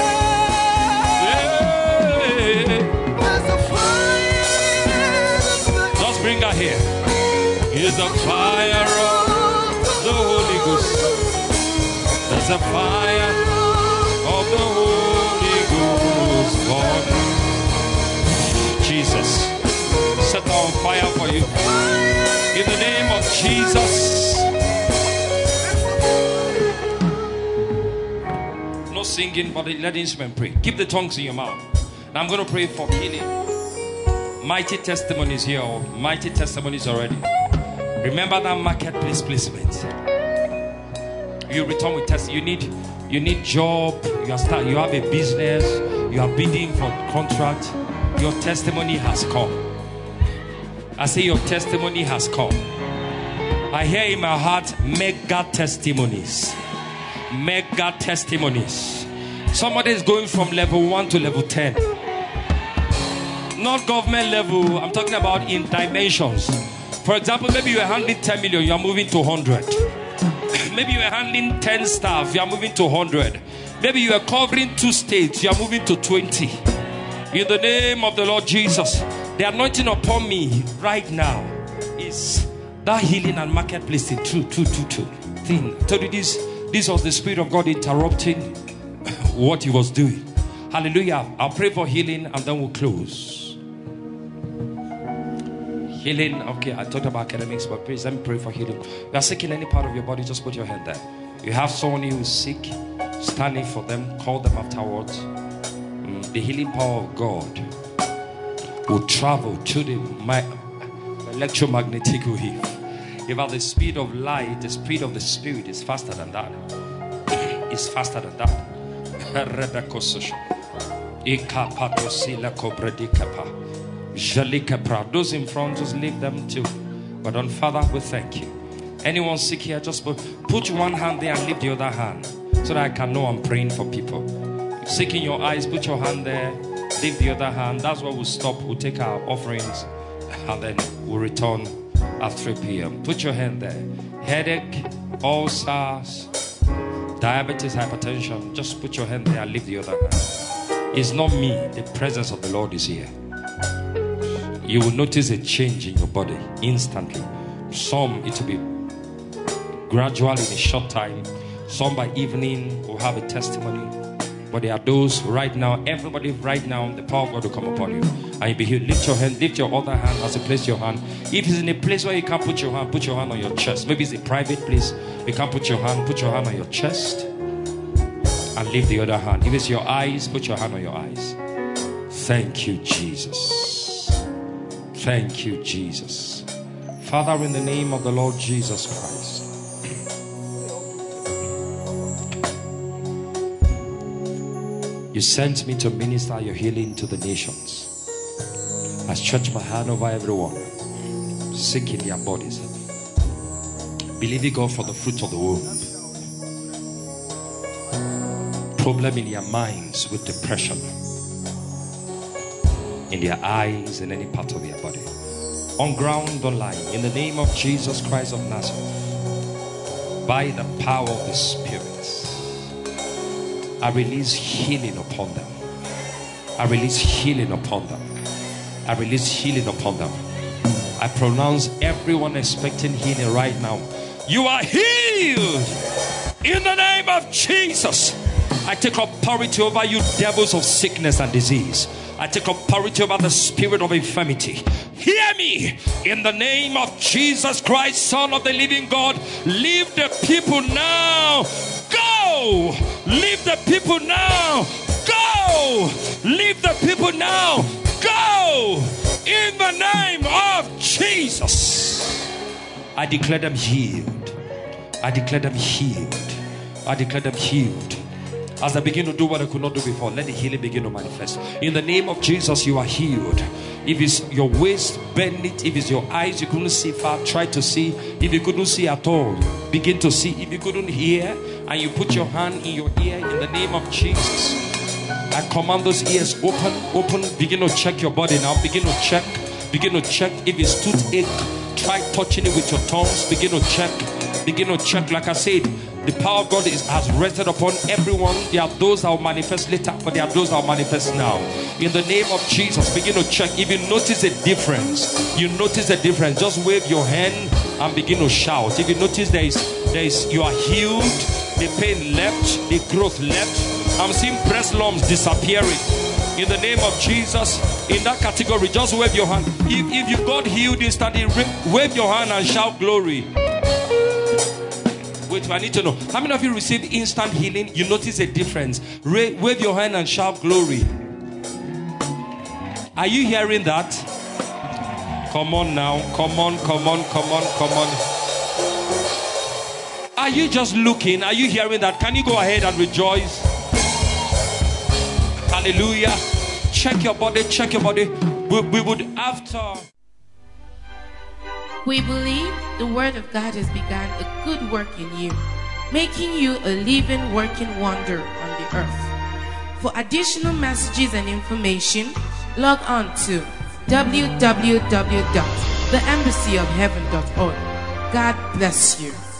Just bring her here. Here's the fire of the Holy Ghost. There's a fire of the Holy Ghost born. Jesus, set on fire for you. In the name of Jesus. No singing, but let the instrument pray. Keep the tongues in your mouth. Now I'm going to pray for healing. Mighty testimonies here, or mighty testimonies already. Remember that marketplace placement. You return with test. You need, you need job. You are start. You have a business. You are bidding for contract. Your testimony has come. I say your testimony has come. I hear in my heart mega testimonies. Mega testimonies. Somebody is going from level one to level ten. Not government level. I'm talking about in dimensions. For example, maybe you are handling ten million, you are moving to one hundred. Maybe you are handling ten staff, you are moving to one hundred. Maybe you are covering two states, you are moving to twenty. In the name of the Lord Jesus, the anointing upon me right now is that healing and marketplace thing. True, true, true, true thing. I told you this, this was the Spirit of God interrupting what He was doing. Hallelujah. I'll pray for healing and then we'll close. Healing. Okay, I talked about academics, but please let me pray for healing. You are sick in any part of your body, just put your hand there. You have someone who is sick, standing for them, call them afterwards. Mm, the healing power of God will travel to the my, electromagnetic wave. About the speed of light, the speed of the Spirit is faster than that. It's faster than that. Those in front, just leave them too. But on Father, we thank you. Anyone sick here, just put, put one hand there and lift the other hand, so that I can know I'm praying for people. If sick in your eyes, put your hand there, lift the other hand. That's where we'll stop. We'll take our offerings and then we'll return at three p m Put your hand there. Headache, ulcers, diabetes, hypertension, just put your hand there and lift the other hand. It's not me. The presence of the Lord is here. You will notice a change in your body instantly. Some it will be gradual in a short time. Some by evening will have a testimony. But there are those right now, everybody right now, the power of God will come upon you. And you'll be here. Lift your hand, lift your other hand as you place your hand. If it's in a place where you can't put your hand, put your hand on your chest. Maybe it's a private place. You can't put your hand, put your hand on your chest. And lift the other hand. If it's your eyes, put your hand on your eyes. Thank you, Jesus. Thank you, Jesus. Father, in the name of the Lord Jesus Christ. You sent me to minister your healing to the nations. I stretch my hand over everyone. sick in their bodies, believing God for the fruit of the womb, problem in their minds with depression, in their eyes, in any part of their body, on ground, online, in the name of Jesus Christ of Nazareth, by the power of the Spirit, I release healing upon them. I release healing upon them. I release healing upon them. I pronounce everyone expecting healing right now. You are healed in the name of Jesus. I take authority over you, devils of sickness and disease. I take authority over the spirit of infirmity. Hear me in the name of Jesus Christ, Son of the living God. Leave the people now. Go. Leave the people now. Go. Leave the people now. Go. In the name of Jesus. I declare them healed. I declare them healed. I declare them healed. As I begin to do what I could not do before, let the healing begin to manifest. In the name of Jesus, you are healed. If it's your waist, bend it. If it's your eyes, you couldn't see far, try to see. If you couldn't see at all, begin to see. If you couldn't hear, and you put your hand in your ear, in the name of Jesus, I command those ears open, open. Begin to check your body now. Begin to check. Begin to check. If it's toothache, try touching it with your tongues. Begin to check. Begin to check. Like I said, the power of God is, has rested upon everyone. There are those that will manifest later, but there are those that will manifest now. In the name of Jesus, begin to check. If you notice a difference, you notice a difference, just wave your hand and begin to shout. If you notice there is, there is, you are healed, the pain left, the growth left. I'm seeing breast lumps disappearing. In the name of Jesus, in that category, just wave your hand. If, if you got healed instantly, wave your hand and shout glory. Wait, I need to know. How many of you received instant healing? You notice a difference. Ra- wave your hand and shout glory. Are you hearing that? Come on now. Come on, come on, come on, come on. Are you just looking? Are you hearing that? Can you go ahead and rejoice? Hallelujah. Check your body, check your body. We, we would after. We believe the Word of God has begun a good work in you, making you a living, working wonder on the earth. For additional messages and information, log on to w w w dot the embassy of heaven dot org. God bless you.